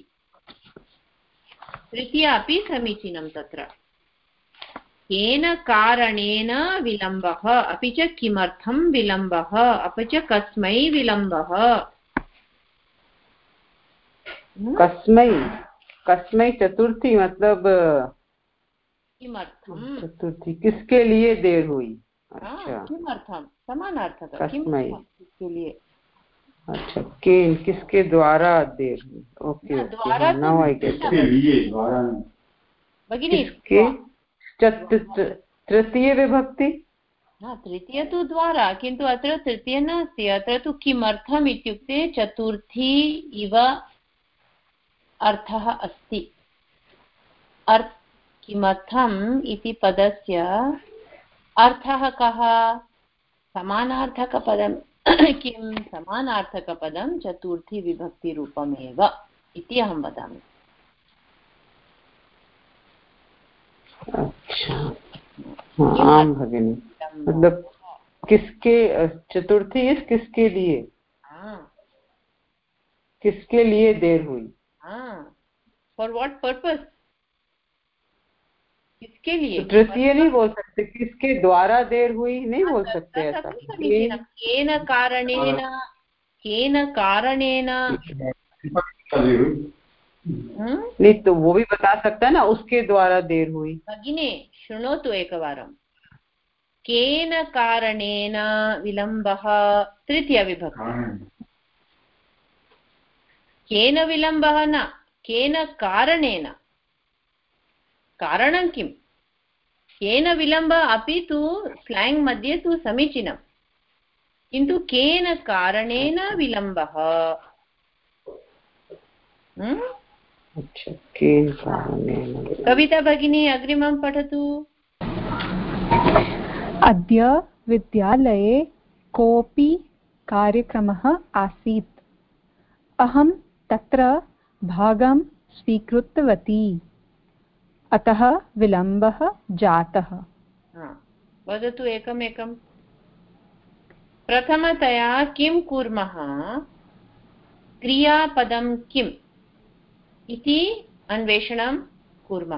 तृतीया अपि समीचीनं तत्र केन कारणेन विलम्बः अपि च किमर्थं विलम्बः अपि च कस्मै विलम्बः कस्मै कस्मै चतुर्थी मतलब किमर्थं चतुर्थी किसके लिए देर हुई अच्छा किमर्थं समानार्थक कस्मै किसके लिए अच्छा केन किसके द्वारा देर हुई okay okay now I get किसके लिए द्वारा भगिनी तृतीय विभक्ति तृतीय तु द्वारा किन्तु अत्र तृतीय नास्ति अत्र तु किमर्थम् इत्युक्ते चतुर्थी इव अर्थः अस्ति अर्थ किमर्थम् इति पदस्य अर्थः कः समानार्थकपदं किं समानार्थकपदं चतुर्थी विभक्तिरूपमेव इति अहं वदामि अच्छा हाँ भगिनी मतलब किसके चतुर्थी इस किसके लिए किसके लिए देर हुई फॉर व्हाट पर्पस किसके लिए तृतीय नहीं बोल सकते किसके द्वारा देर हुई नहीं बोल सकते ऐसा केन कारणेन केन कारणेन नहीं तो वो भी बता सकता है ना उसके द्वारा देर हुई भगिनी शृणोतु एकवारं केन कारणेन विलम्बः तृतीया विभक्ति केन विलम्बः न केन कारणेन कारणं किं केन विलम्बः अपि तु स्लाङ्ग् मध्ये तु समीचीनं किन्तु केन कारणेन विलम्बः कविता भगिनी अग्रिमं पठतु अद्य विद्यालये कोऽपि कार्यक्रमः आसीत् अहं तत्र भागं स्वीकृतवती अतः विलम्बः जातः वदतु एकमेकं प्रथमतया किं कुर्मः क्रियापदं किम् इति अन्वेषणं कुर्मः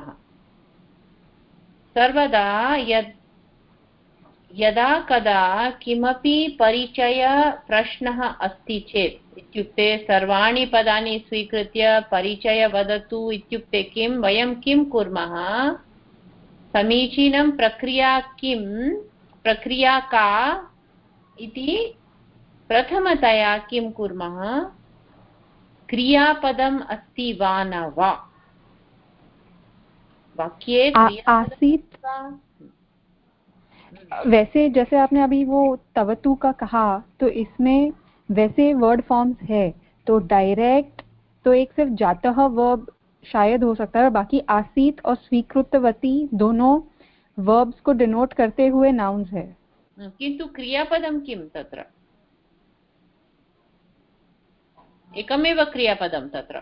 सर्वदा यद् यदा कदा किमपि परिचयप्रश्नः अस्ति चेत् इत्युक्ते सर्वाणि पदानि स्वीकृत्य परिचय वदतु इत्युक्ते किं वयं किं कुर्मः समीचीनं प्रक्रिया किं प्रक्रिया का इति प्रथमतया किं कुर्मः क्रियापदम् अस्ति वा न वा वाक्ये आसीत् वैसे जैसे आपने अभी वो तवतु का कहा तो इसमें वैसे वर्ड फॉर्म्स है तो डायरेक्ट तो एक सिर्फ जातः वर्ब शायद हो सकता है बाकी आसीत और स्वीकृतवती दोनों वर्ब्स को डिनोट करते हुए नाउन्स है किन्तु क्रियापदं किं तत्र एकमेव क्रियापदं तत्र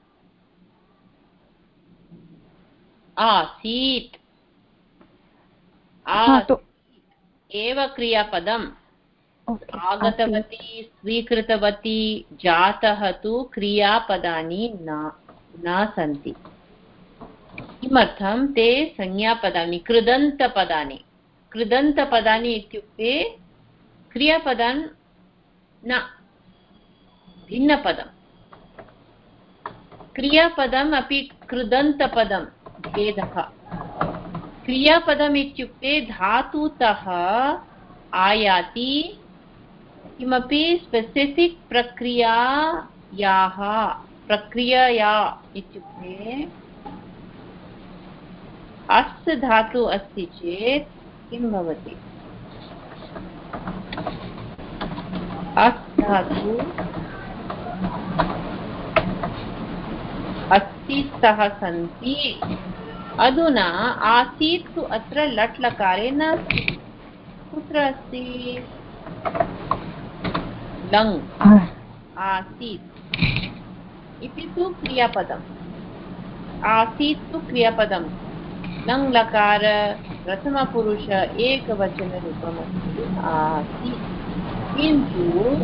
आसीत् आसीत् एव क्रियापदम् आगतवती स्वीकृतवती जातः तु क्रियापदानि न न सन्ति किमर्थं ते संज्ञापदानि कृदन्तपदानि कृदन्तपदानि इत्युक्ते क्रियापदान् न भिन्नपदम् क्रियापदम् अपि कृदन्तपदं भेदः क्रियापदम् इत्युक्ते धातुतः आयाति किमपि स्पेसिफिक् प्रक्रियायाः प्रक्रियया इत्युक्ते अस् धातु अस्ति चेत् किं भवति अस् धातु अस्ति स्तः सन्ति अधुना आसीत् तु अत्र लट् लकारे नास्ति कुत्र अस्ति लङ् आसीत् इति तु क्रियापदम् आसीत् तु क्रियापदं लङ् लकार प्रथमपुरुष एकवचनरूपमस्ति आसीत् किन्तु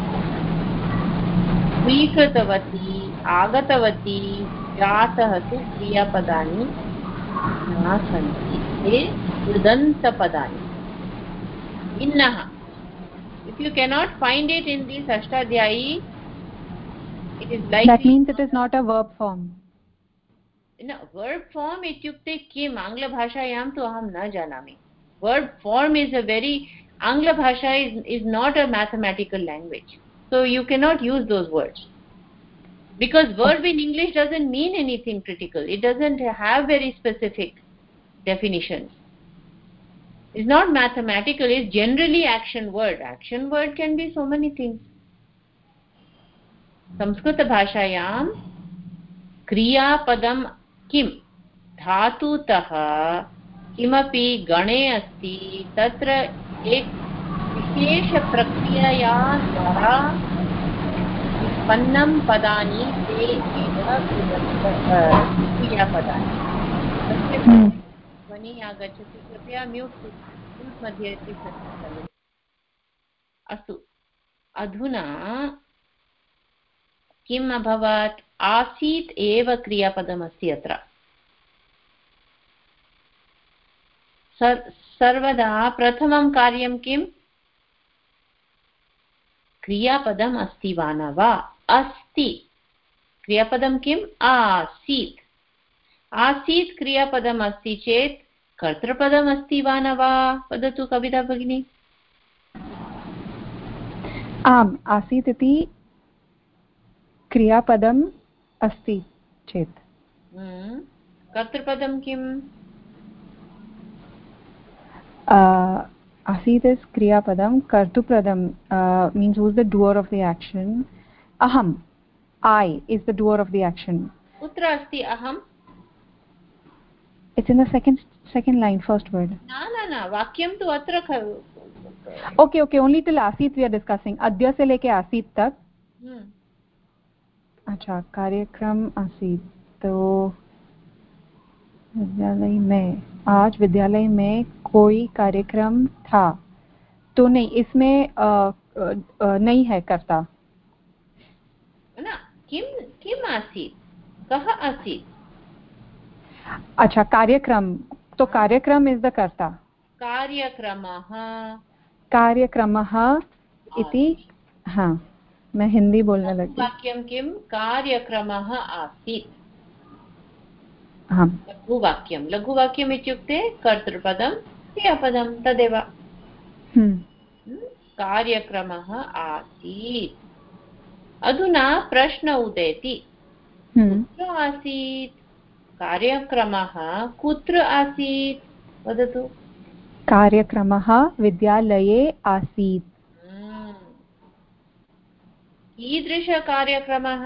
स्वीकृतवती आगतवती जातः तु क्रियापदानि न सन्ति ते कृदन्तपदानि भिन्नः if you cannot find it in this ashtadhyayi it is like that means it is not a verb form no verb form ityukte kim angla bhashayam tu aham na janami verb form is a very angla bhasha is is not a mathematical language so you cannot use those words because verb in english doesn't mean anything critical it doesn't have very specific definitions it's not mathematical it's generally action word action word can be so many things Sanskrit भाषायां क्रियापदं किं धातुतः किमपि गणे अस्ति तत्र एक विशेष प्रक्रियया द्वारा उत्पन्नं पदानि ते एव क्रियापदानि ध्वनिः आगच्छति कृपया म्यूट् म्यूट् मध्ये तिष्ठतु अस्तु अधुना किम् अभवत् आसीत् एव क्रियापदमस्ति अत्र सर्वदा प्रथमं कार्यं किम् क्रियापदम् अस्ति वा न वा अस्ति क्रियापदं किम् आसीत् आसीत् क्रियापदम् अस्ति चेत् कर्तृपदम् अस्ति वा न वा वदतु कविता भगिनी आम् आसीत् इति क्रियापदम् अस्ति चेत् कर्तृपदं किम् आसीत् इस् क्रियापदं कर्तृपदं means who is the doer of the action aham I is the doer of the action कुत्र अस्ति अहम् it's in the second second line first word न न न वाक्यं तु अत्र okay okay only till आसीत् we are discussing अद्य से लेके आसीत् तक अच्छा कार्यक्रम आसीत् तो विद्यालय में आज विद्यालय में कोई कार्यक्रम था तो नहीं इसमें आ, आ, आ, नहीं है कर्ता ना किम किम आसीत् कः आसीत् अच्छा कार्यक्रम तो कार्यक्रम इज द कर्ता कार्यक्रमः कार्यक्रमः इति हाँ मैं हिंदी बोलने लगी वाक्यं किं कार्यक्रमः आसीत् हाँ लघुवाक्यं लघुवाक्यम् इत्युक्ते कर्तृपदं क्रियापदं तदेव कार्यक्रमः आसीत् अधुना प्रश्न उदेति कुत्र आसीत् कार्यक्रमः कुत्र आसीत् वदतु कार्यक्रमः विद्यालये आसीत् कीदृशकार्यक्रमः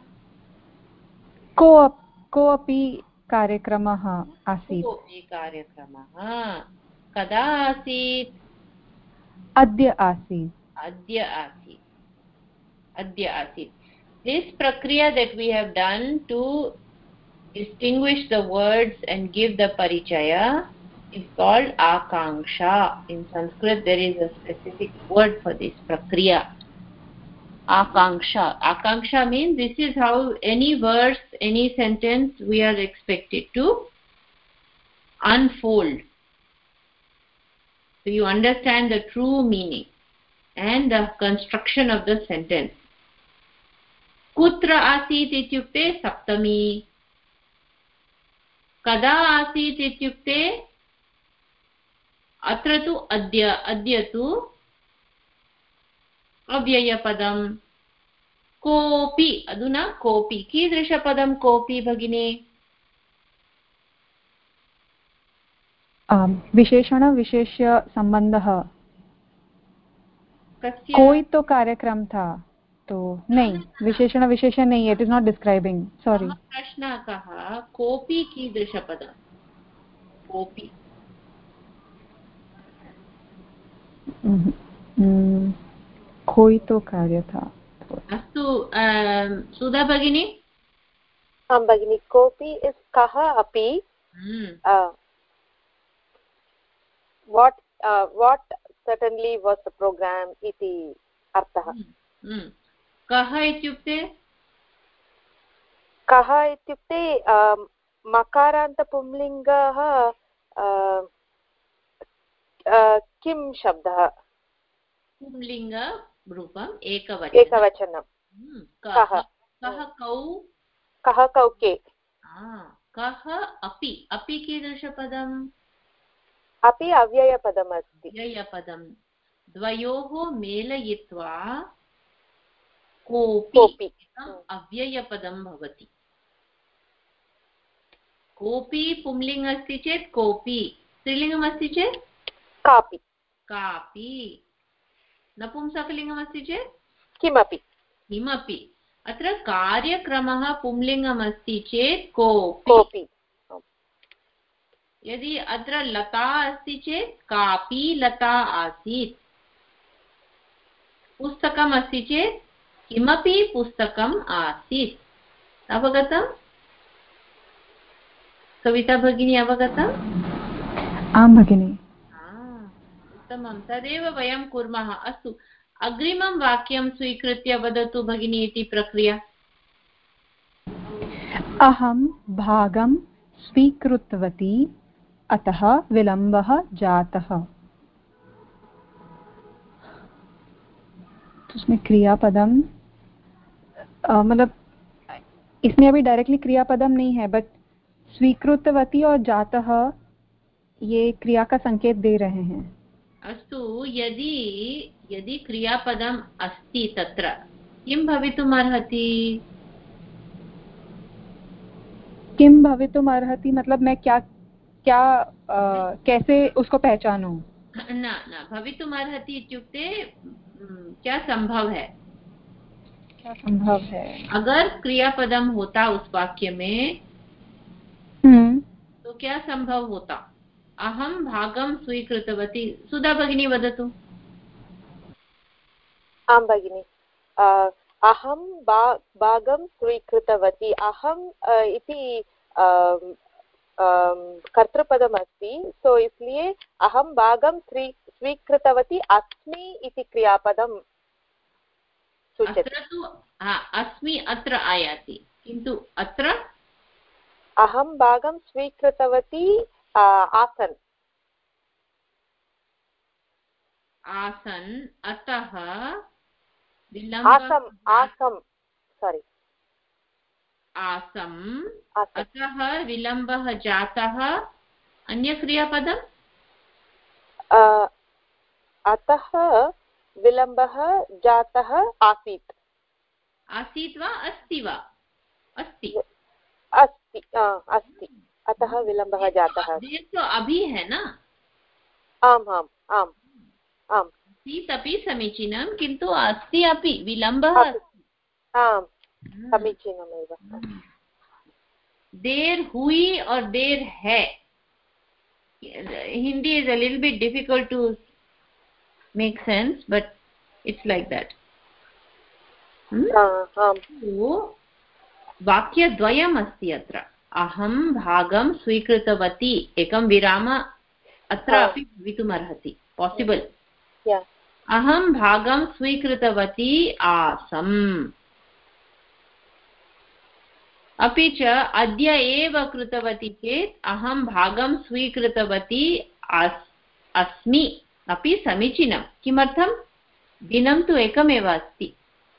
को कोऽपि कार्यक्रमः आसीत् कोऽपि कार्यक्रमः कदा आसीत् अद्य आसीत् अद्य आसीत् अद्य आसीत् this prakriya that we have done to distinguish the words and give the parichaya is called akanksha. In Sanskrit there is a specific word for this prakriya, akanksha. Akanksha means this is how any verse, any sentence we are expected to unfold, so you understand the true meaning and the construction of the sentence. Kutra asit ityukte saptami, kada asit ityukte atra tu adya, adya tu अव्ययपदम्. कोऽपि, अधुना कोऽपि, कीदृशपदं कोऽपि भगिनी? विशेषण विशेष्य संबंधः. कोई तो कार्यक्रम था, तो नहीं, विशेषण विशेष्य नहीं, it is not describing. Sorry. प्रश्नः कः? कोऽपि कीदृशपदं? कोऽपि. कोई तो कार्य था. अस्तु सुधा भगिनी. आं भगिनी. कोऽपि इस् कः अपि. What what certainly was the programme इति अर्थः. कः इत्युक्ते? कः इत्युक्ते मकारान्तपुंलिङ्गः किं शब्दः? पुंलिङ्ग रूपम् एकवचनं. एकवचनं. कः. कः कौ. कः कौ के. कः अपि. अपि कीदृशपदम्? अपि अव्ययपदम् अस्ति. अव्ययपदं. द्वयोः मेलयित्वा कोऽपि अव्ययपदं भवति. कोऽपि पुंलिङ्ग अस्ति चेत् कोऽपि, स्त्रीलिङ्गम् अस्ति चेत् कापि. कापि. नपुंसकलिङ्गम् अस्ति चेत् किमपि. किमपि. अत्र कार्यक्रमः पुंलिङ्गम् अस्ति चेत् कोऽपि. यदि अत्र लता अस्ति चेत् कापि लता आसीत्. पुस्तकम् अस्ति चेत् किमपि पुस्तकम् आसीत्. अवगतम्? कविता भगिनी अवगतम्? आं भगिनी. उत्तमं. तदेव वयं कुर्मः. अस्तु, अग्रिमं वाक्यं स्वीकृत्य वदतु भगिनी इति प्रक्रिया. अहं भागं स्वीकृतवती, अतः विलम्बः जातः. उसमें क्रियापदम मतलब इसमें अभी डायरेक्टली क्रियापदम नहीं है, बट स्वीकृतवती और जातः ये क्रिया का संकेत दे रहे हैं. अस्तु, यदि यदि क्रियापदम् अस्ति तत्र किं भवितुम् अर्हति? किं भवितुम् अर्हति मतलब मैं क्या क्या आ, कैसे उसको पहचानूं? न न भवितुम् अर्हति इत्युक्ते क्या संभव है. क्या संभव है? अगर क्रियापदम होता उस वाक्य में हम्म तो क्या संभव होता? अहं भागं स्वीकृतवती. सुधा भगिनी वदतु. आं भगिनी. अहं भागं स्वीकृतवती. अहम् इति कर्तृपदम् अस्ति, सो इसलिए अहं भागं स्वीकृतवती अस्मि इति क्रियापदं सूचयति. अत्र तु अस्मि अत्र आयाति, किन्तु अत्र अहं भागं स्वीकृतवती आसन्. आसन् अतः आसम् आसम् सारी आसम् अतः विलम्बः जातः. अन्यक्रियापदम् अतः विलम्बः जातः आसीत्. आसीत् वा अस्ति वा? अस्ति अस्ति अस्ति. अतः विलम्बः जातः. तो अभी है ना? आम् आम् आम् आम्. आसीत् अपि समीचीनं, किन्तु अस्ति अपि विलम्बः. आम् समीचीनमेव. देर हुई और देर है. Hindi is a little bit difficult to make sense, but it's like that. Hmm? So, वाक्यद्वयम् अस्ति अत्र. अहं भागं स्वीकृतवती. एकं विराम अत्र अपि भवितुमर्हति. पॉसिबल. अहं भागं स्वीकृतवती आसम्. अपि च अद्य एव कृतवती चेत् अहं भागं स्वीकृतवती अस्मि अपि समीचीनं। किमर्थं? दिनं तु एकमेव अस्ति।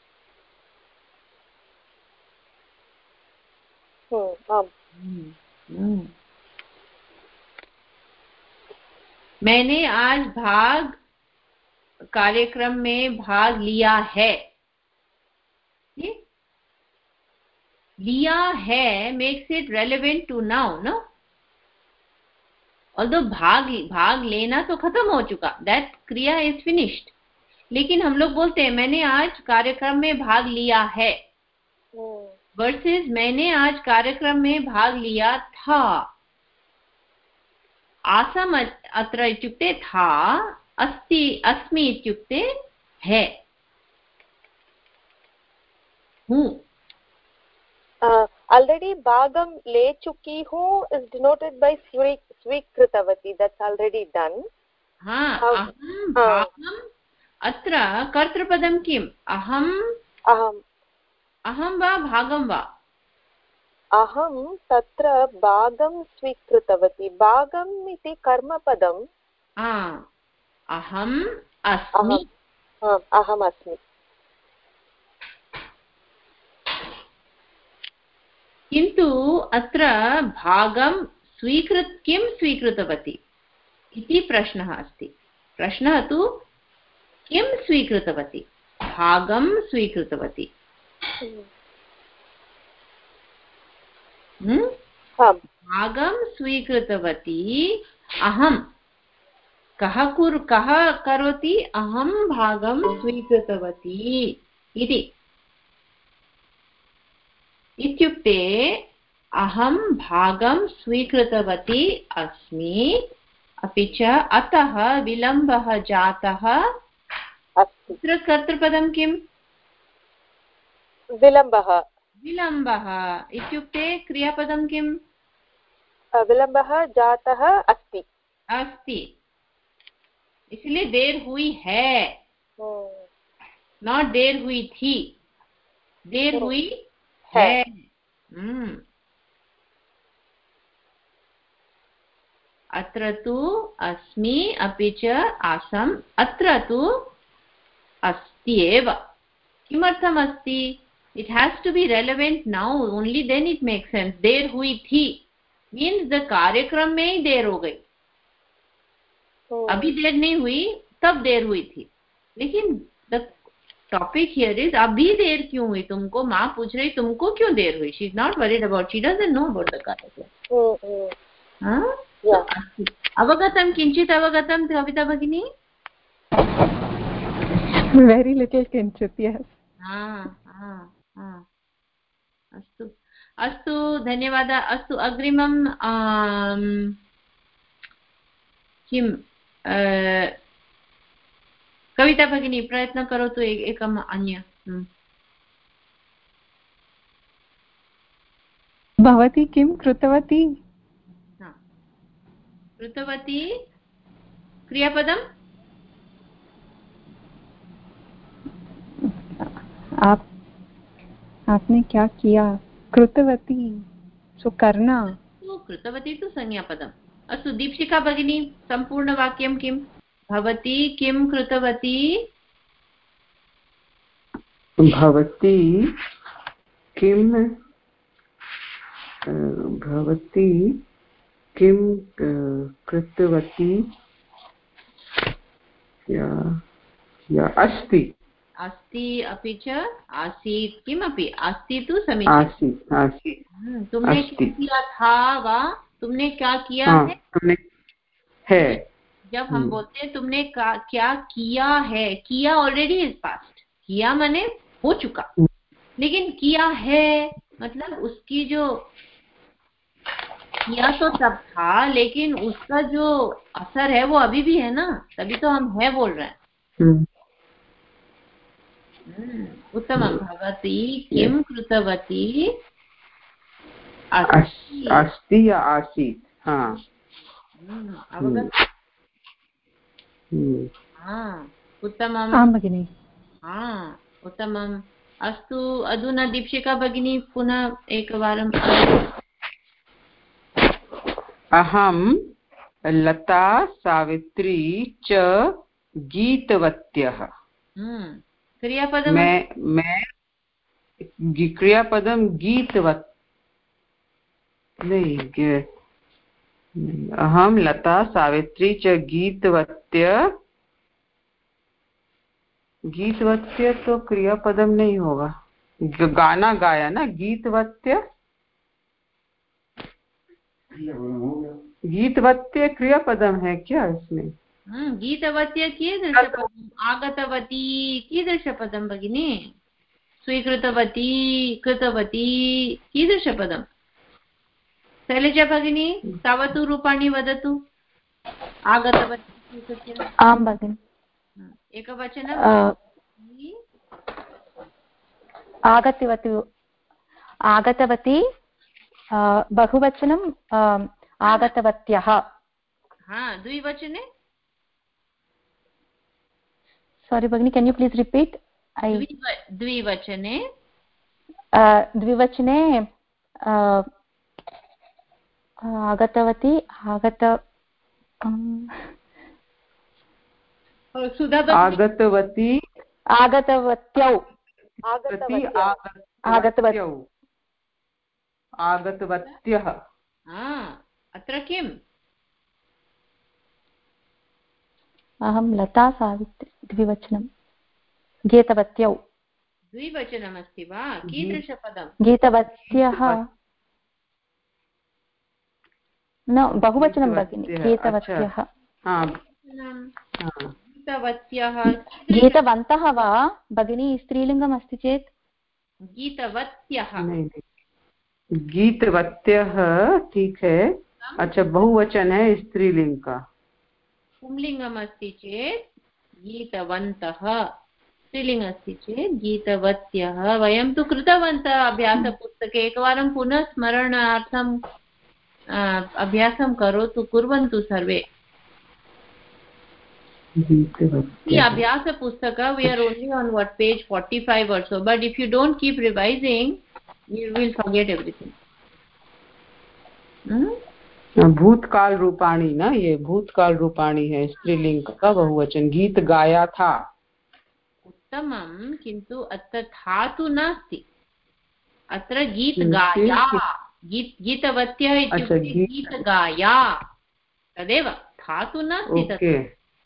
मैंने आज भाग कार्यक्रम में भाग लिया है। लिया है makes it relevant to now, no? Although भाग भाग लेना तो खत्म हो चुका, that क्रिया is finished. लेकिन हम लोग बोलते हैं मैंने आज कार्यक्रम में भाग लिया है versus मैंने आज कार्यक्रम में भाग लिया था। आसम अत्र इत्युक्ते था, अस्ति अस्मि इत्युक्ते है, हूँ। ऑलरेडी भागं ले चुकी हूँ is denoted by स्वी स्वीकृतवती, that's already done. हाँ, अहं भागं, अत्र कर्तृपदं किम्? अहम् अहम् अहं वा भागं वा? अहं तत्र भागं स्वीकृतवती। भागम् इति कर्मपदम्। अहम् अस्मि। अहम् अस्मि। किन्तु अत्र भागं स्वीकृत किं स्वीकृतवती इति प्रश्नः अस्ति। प्रश्नः तु किं स्वीकृतवती? भागं स्वीकृतवती। भागं स्वीकृतवती। अहं कः कुर् कः करोति? अहं भागं स्वीकृतवती इति। इत्युक्ते अहं भागं स्वीकृतवती अस्मि, अपि च अतः विलम्बः जातः। अत्र कर्तृपदं किम्? विलम्बः। विलम्बः इत्युक्ते क्रियापदं किम्? विलम्बः जातः अस्ति। अस्ति, इसलिए देर हुई है, नॉट देर हुई थी, देर हुई है। हम्म। अत्र तु अस्मि अपि च आसम्, अत्र तु अस्ति एव। किमर्थम् अस्ति? It has to be relevant now, only then it makes sense. देर हुई थी means the कार्यक्रम में ही देर हो गई। अभी देर नहीं हुई, तब देर हुई थी। लेकिन the topic here is अभी देर क्यों हुई तुमको? माँ पूछ रही तुमको क्यों देर हुई? She is not worried about, she doesn't know about the कार्यक्रम। हाँ? अवगतं? किंचित अवगतं कविता भगिनी? Very little किंचित, yes. हाँ हाँ हाँ, अस्तु अस्तु, धन्यवादः। अस्तु, अग्रिमं किं कविता भगिनी प्रयत्नं करोतु एकम् अन्य। भवती किं कृतवती? कृतवती क्रियापदम्? आप आपने क्या किया? कृतवती सो करना। तो कृतवती तु संज्ञापदम्। अस्तु, दीपशिखा भगिनी सम्पूर्णवाक्यं किं? भवती किं कृतवती? भवती किं भवती किं कृतवती? या या अस्ति अस्ति अपि च आसीत्। किमपि अस्ति तु समीचीनम्। आसीत् आसीत्। तुमने क्या किया था वा तुमने क्या किया है? तुमने है। जब हम बोलते हैं तुमने क्या किया है, किया ऑलरेडी इज पास्ट। किया माने हो चुका, लेकिन किया है मतलब उसकी जो किया तो तब था, लेकिन उसका जो असर है वो अभी भी है ना, तभी तो हम है बोल रहे हैं। उत्तमं। भवती किं कृतवती? अस्ति या आसीत्? हाँ, अवगतम्? उत्तमम्। आं भगिनि। उत्तमम्। अस्तु अधुना दीक्षिका भगिनी पुनः एकवारं अहं लता सावित्री च गीतवत्यः क्रियापदं मैं मैं क्रियापदं गीतवत् नहीं अहम लता सावित्री च गीतवत्य गीतवत्य तो क्रियापदम नहीं होगा गाना गाया ना गीतवत्य गीतवत्य क्रियापदम है क्या इसमें गीतवत्य कीदृशपदम् आगतवती कीदृशपदं भगिनी स्वीकृतवती कृतवती कीदृशपदम् शैलजा भगिनी तव तु रूपाणि वदतु आगतवती आं भगिनि एकवचनम् आगतवती आगतवती बहुवचनम् आगतवत्यः द्विवचने sorry भगिनी can you please repeat द्विवचने द्विवचने आगतवती आगत आगतवती आगतवत्यौ आगतवत्यौ आगतवत्यः अत्र किम् अहं लता सावित्री द्विवचनं गीतवत्यौ द्विवचनमस्ति वा कीदृशपदं गीतवत्यः न बहुवचनं भगिनि गीतवत्यः गीतवन्तः वा भगिनी स्त्रीलिङ्गम् अस्ति चेत् गीतवत्यः गीतवत्यः ठीक है अच्छा बहुवचन है स्त्रीलिंग का पुंलिङ्गम् अस्ति चेत् गीतवन्तः स्त्रीलिङ्गम् अस्ति चेत् गीतवत्यः वयं तु कृतवन्तः अभ्यासपुस्तके एकवारं पुनः स्मरणार्थं अभ्यासं करोतु कुर्वन्तु सर्वे abhyasa pustaka we are only on what page forty-five or so but if you don't keep revising you will forget everything hmm? भूतकाल रूपाणी ना ये भूतकाल रूपाणी है स्त्रीलिंग का बहुवचन गीत गाया था उत्तमं किन्तु अत्र धातु नास्ति अत्र गीत गाया गीत गीतवत्यः इत्युक्ते गीत गाया तदेव धातु नास्ति तत्र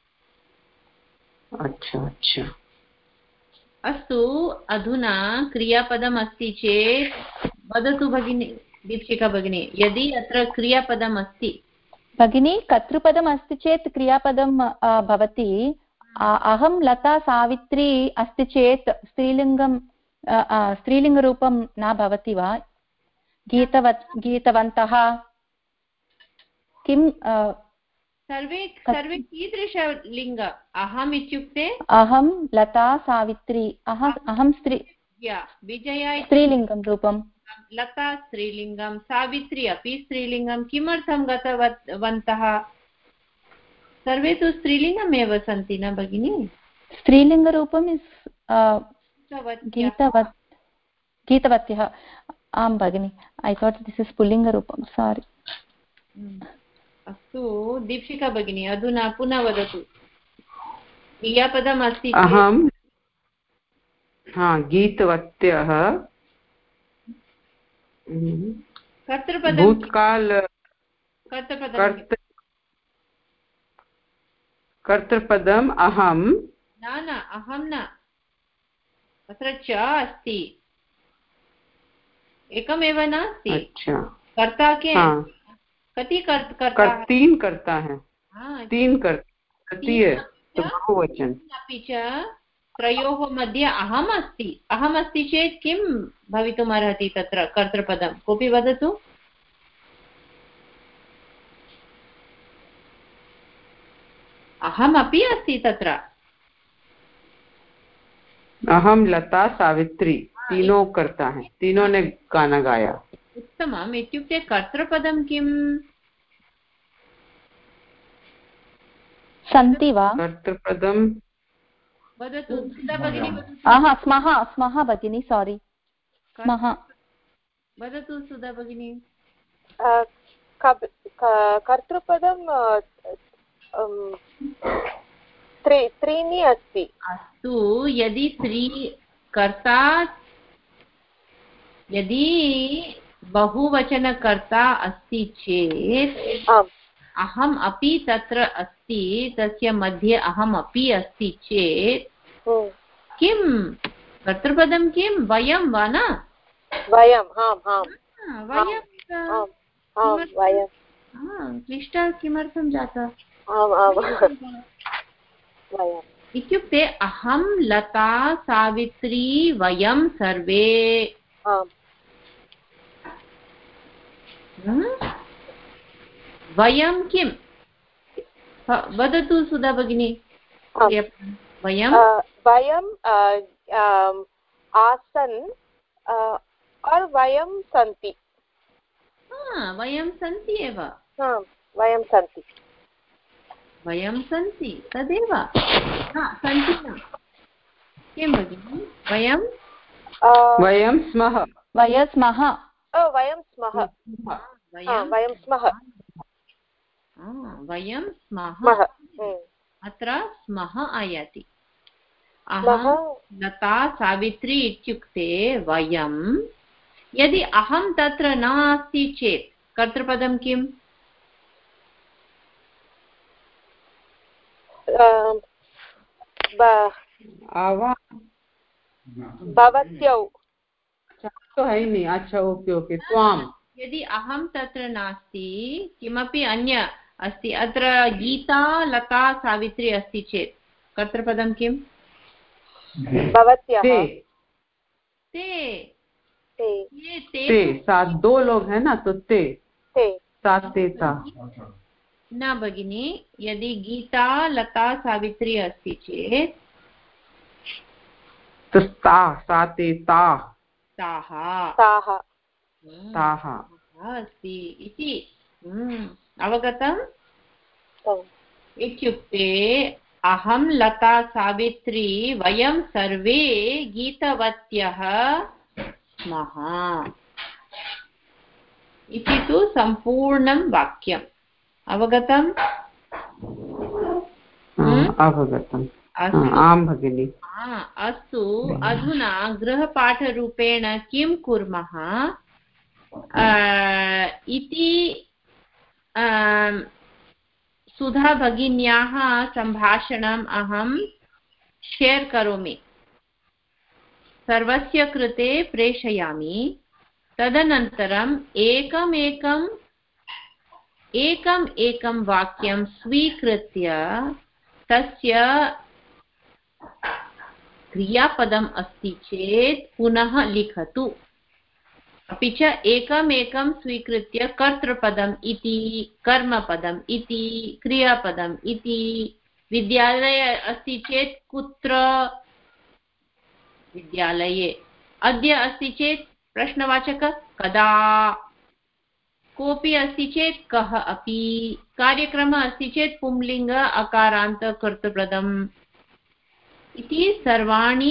अच्छा अच्छा अस्तु अधुना क्रियापदम् अस्ति चेत् वदतु भगिनी दीक्षिका भगिनी यदि अत्र क्रियापदम् अस्ति भगिनी कर्तृपदम् अस्ति चेत् क्रियापदं भवति अहं लता सावित्री अस्ति चेत् स्त्रीलिङ्गं स्त्रीलिङ्गरूपं न भवति वा गीतवत् गीतवन्तः किं सर्वे सर्वे कीदृशलिङ्ग अहम् इत्युक्ते अहं लता सावित्री अहम् अहं स्त्री विजया स्त्रीलिङ्गं रूपं लता स्त्रीलिङ्गं सावित्री अपि स्त्रीलिङ्गं किमर्थं गतवन्तः सर्वे तु स्त्रीलिङ्गमेव सन्ति न भगिनि स्त्रीलिङ्गरूपम् इस् गीतवत् गीतवत्यः आं भगिनि ऐ थाट् दिस् इस् पुल्लिङ्गरूपं सारी अस्तु दीक्षिका भगिनी अधुना पुनः वदतु क्रियापदम् अस्ति अहं हा गीतवत्यः कर्तृपदं भूतकाल कर्तृपदम् अहं न न अहं न अत्र च अस्ति एकमेव नास्ति अच्छा कर्ता के कति कर्ता तीन करता है तीन तृतीय बहुवचन अपि च त्रयोः मध्ये अहम् अस्ति अहम् अस्ति चेत् किं भवितुमर्हति तत्र कर्तृपदं कोऽपि वदतु अहमपि अस्ति तत्र अहं लता सावित्री तीनों करता है तीनों ने गाना गाया उत्तमम् इत्युक्ते कर्तृपदं किम् सन्ति वा कर्तृपदं वदतु सुधा भगिनी आहा स्मः स्मः भगिनी सॉरी स्मः वदतु सुधा भगिनी कर्तृपदं त्रीणि अस्ति अस्तु यदि स्त्री कर्ता यदि बहुवचनकर्ता अस्ति चेत् अहम् अपि तत्र अस्ति तस्य मध्ये अहम् अपि अस्ति चेत् किं कर्तृपदं किं वयं वा न वयं वयं क्लिष्टः किमर्थं जातः वयम् इत्युक्ते अहं लता सावित्री वयं सर्वे वयं किं वदतु सुधा भगिनी वयं वयं आसन् और वयं सन्ति वयं सन्ति एव वयं सन्ति वयं सन्ति तदेव सन्ति न किं भगिनि वयं वयं स्मः वयं स्मः वयं स्मः वयं स्मः वयं स्मः अत्र स्मः आयाति अहं लता सावित्री इत्युक्ते वयं यदि अहं तत्र नास्ति चेत् कर्तृपदं किम् भवत्यौ तो है नहीं अच्छा ओके ओके त्वां यदि अहं तत्र नास्ति किमपि अन्य अस्ति अत्र गीता लता सावित्री अस्ति चेत् कर्तृपदं किम् भवत्याः ते ते ते साथ दो लोग हैं ना तो ते साथ ते था न भगिनी यदि गीता लता सावित्री अस्ति चेत् तो ता सा ते ता ताः ताः ताः अस्ति इति अवगतम् इत्युक्ते अहं लता सावित्री वयं सर्वे गीतवत्यः स्मः इति तु सम्पूर्णं वाक्यम् अवगतम् अवगतम् आं भगिनि अस्तु अधुना गृहपाठरूपेण किं कुर्मः इति सुधा भगिन्याः सम्भाषणम् अहं शेर् करोमि सर्वस्य कृते प्रेषयामि तदनन्तरम् एकम् एकम् एकम् एकं वाक्यं स्वीकृत्य तस्य क्रियापदम् अस्ति चेत् पुनः लिखतु अपि च एकम् एकं स्वीकृत्य कर्तृपदम् इति कर्मपदम् इति क्रियापदम् इति विद्यालये अस्ति चेत् कुत्र विद्यालये अद्य अस्ति चेत् प्रश्नवाचक कदा कोऽपि अस्ति चेत् कः अपि कार्यक्रमः अस्ति चेत् पुंलिङ्ग अकारान्त कर्तृपदम् इति सर्वाणि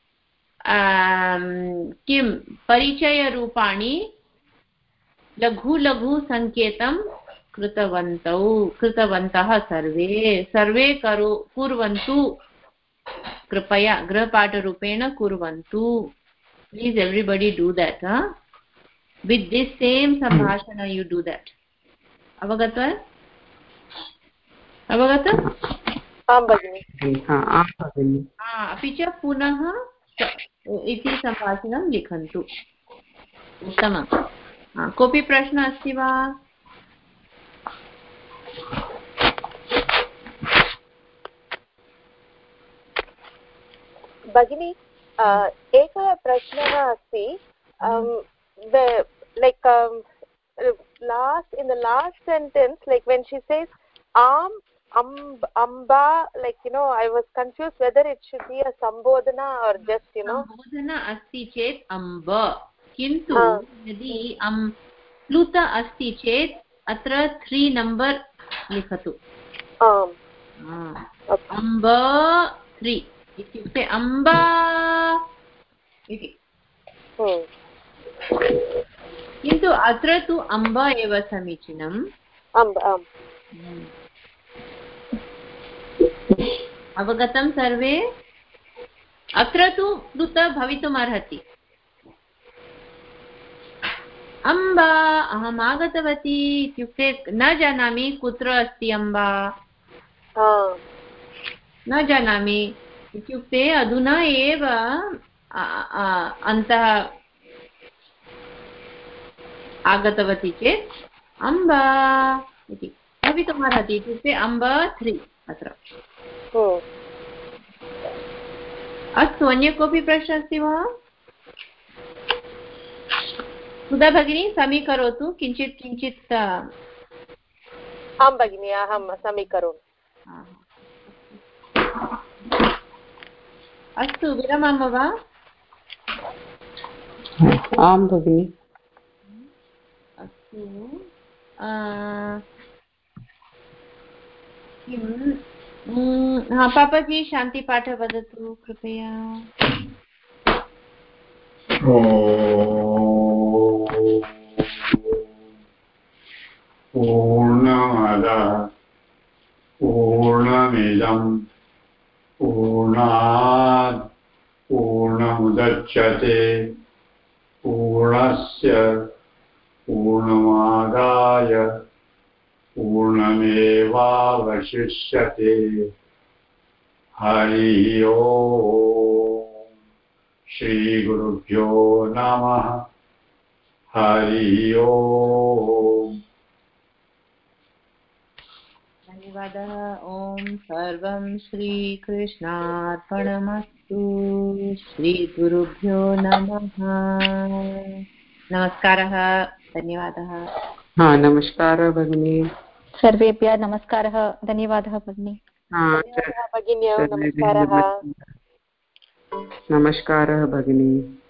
किं परिचयरूपाणि लघु लघु सङ्केतं कृतवन्तौ कृतवन्तः सर्वे सर्वे करो कुर्वन्तु कृपया गृहपाठरूपेण कुर्वन्तु please everybody do that with this same sambhashana you do that avagata avagata आं भगिनि हा आं भगिनि हा अपि च पुनः इति सम्भाषणं लिखन्तु उत्तमं कोऽपि प्रश्नः अस्ति वा भगिनि एकः प्रश्नः अस्ति the like um, last in the last sentence like when she says am amb amba like you know I was confused whether it should be a sambodhana or just you know sambodhana asti chet amba kintu yadi am pluta asti chet atra three number likhatu um amba three इत्युक्ते अम्बा इति। किन्तु अत्र तु अम्ब एव समीचीनम्। अवगतं सर्वे? अत्र तु प्लुत भवितुमर्हति। अम्बा अहम् आगतवती इत्युक्ते न जानामि कुत्र अस्ति अम्बा, न जानामि इत्युक्ते अधुना एव अन्तः आगतवती चेत् अम्बा इति भवितुमर्हति। इत्युक्ते अम्ब त्री अत्र। अस्तु, अन्य कोऽपि प्रश्नः अस्ति वा? सुधा भगिनी समीकरोतु किञ्चित् किञ्चित्। आं भगिनि, अहं समीकरोमि। अस्तु, विरमामः वा? आं भगिनि। अस्तु, किं हा पापाजी शान्तिपाठ वदतु कृपया। पूर्णमदः पूर्णमिदं पूर्णात् पूर्णमुदच्यते पूर्णस्य पूर्णमादाय पूर्णमेवावशिष्यते। हरि ओम्। श्रीगुरुभ्यो नमः। हरि ओम्। धन्यवादः। ॐ सर्वं श्रीकृष्णार्पणमस्तु। श्रीगुरुभ्यो नमः। नमस्कारः, धन्यवादः। हा, नमस्कारः भगिनी। सर्वेभ्यः नमस्कारः, धन्यवादः भगिनी। भगिन्यौ नमस्कारः। नमस्कारः भगिनी।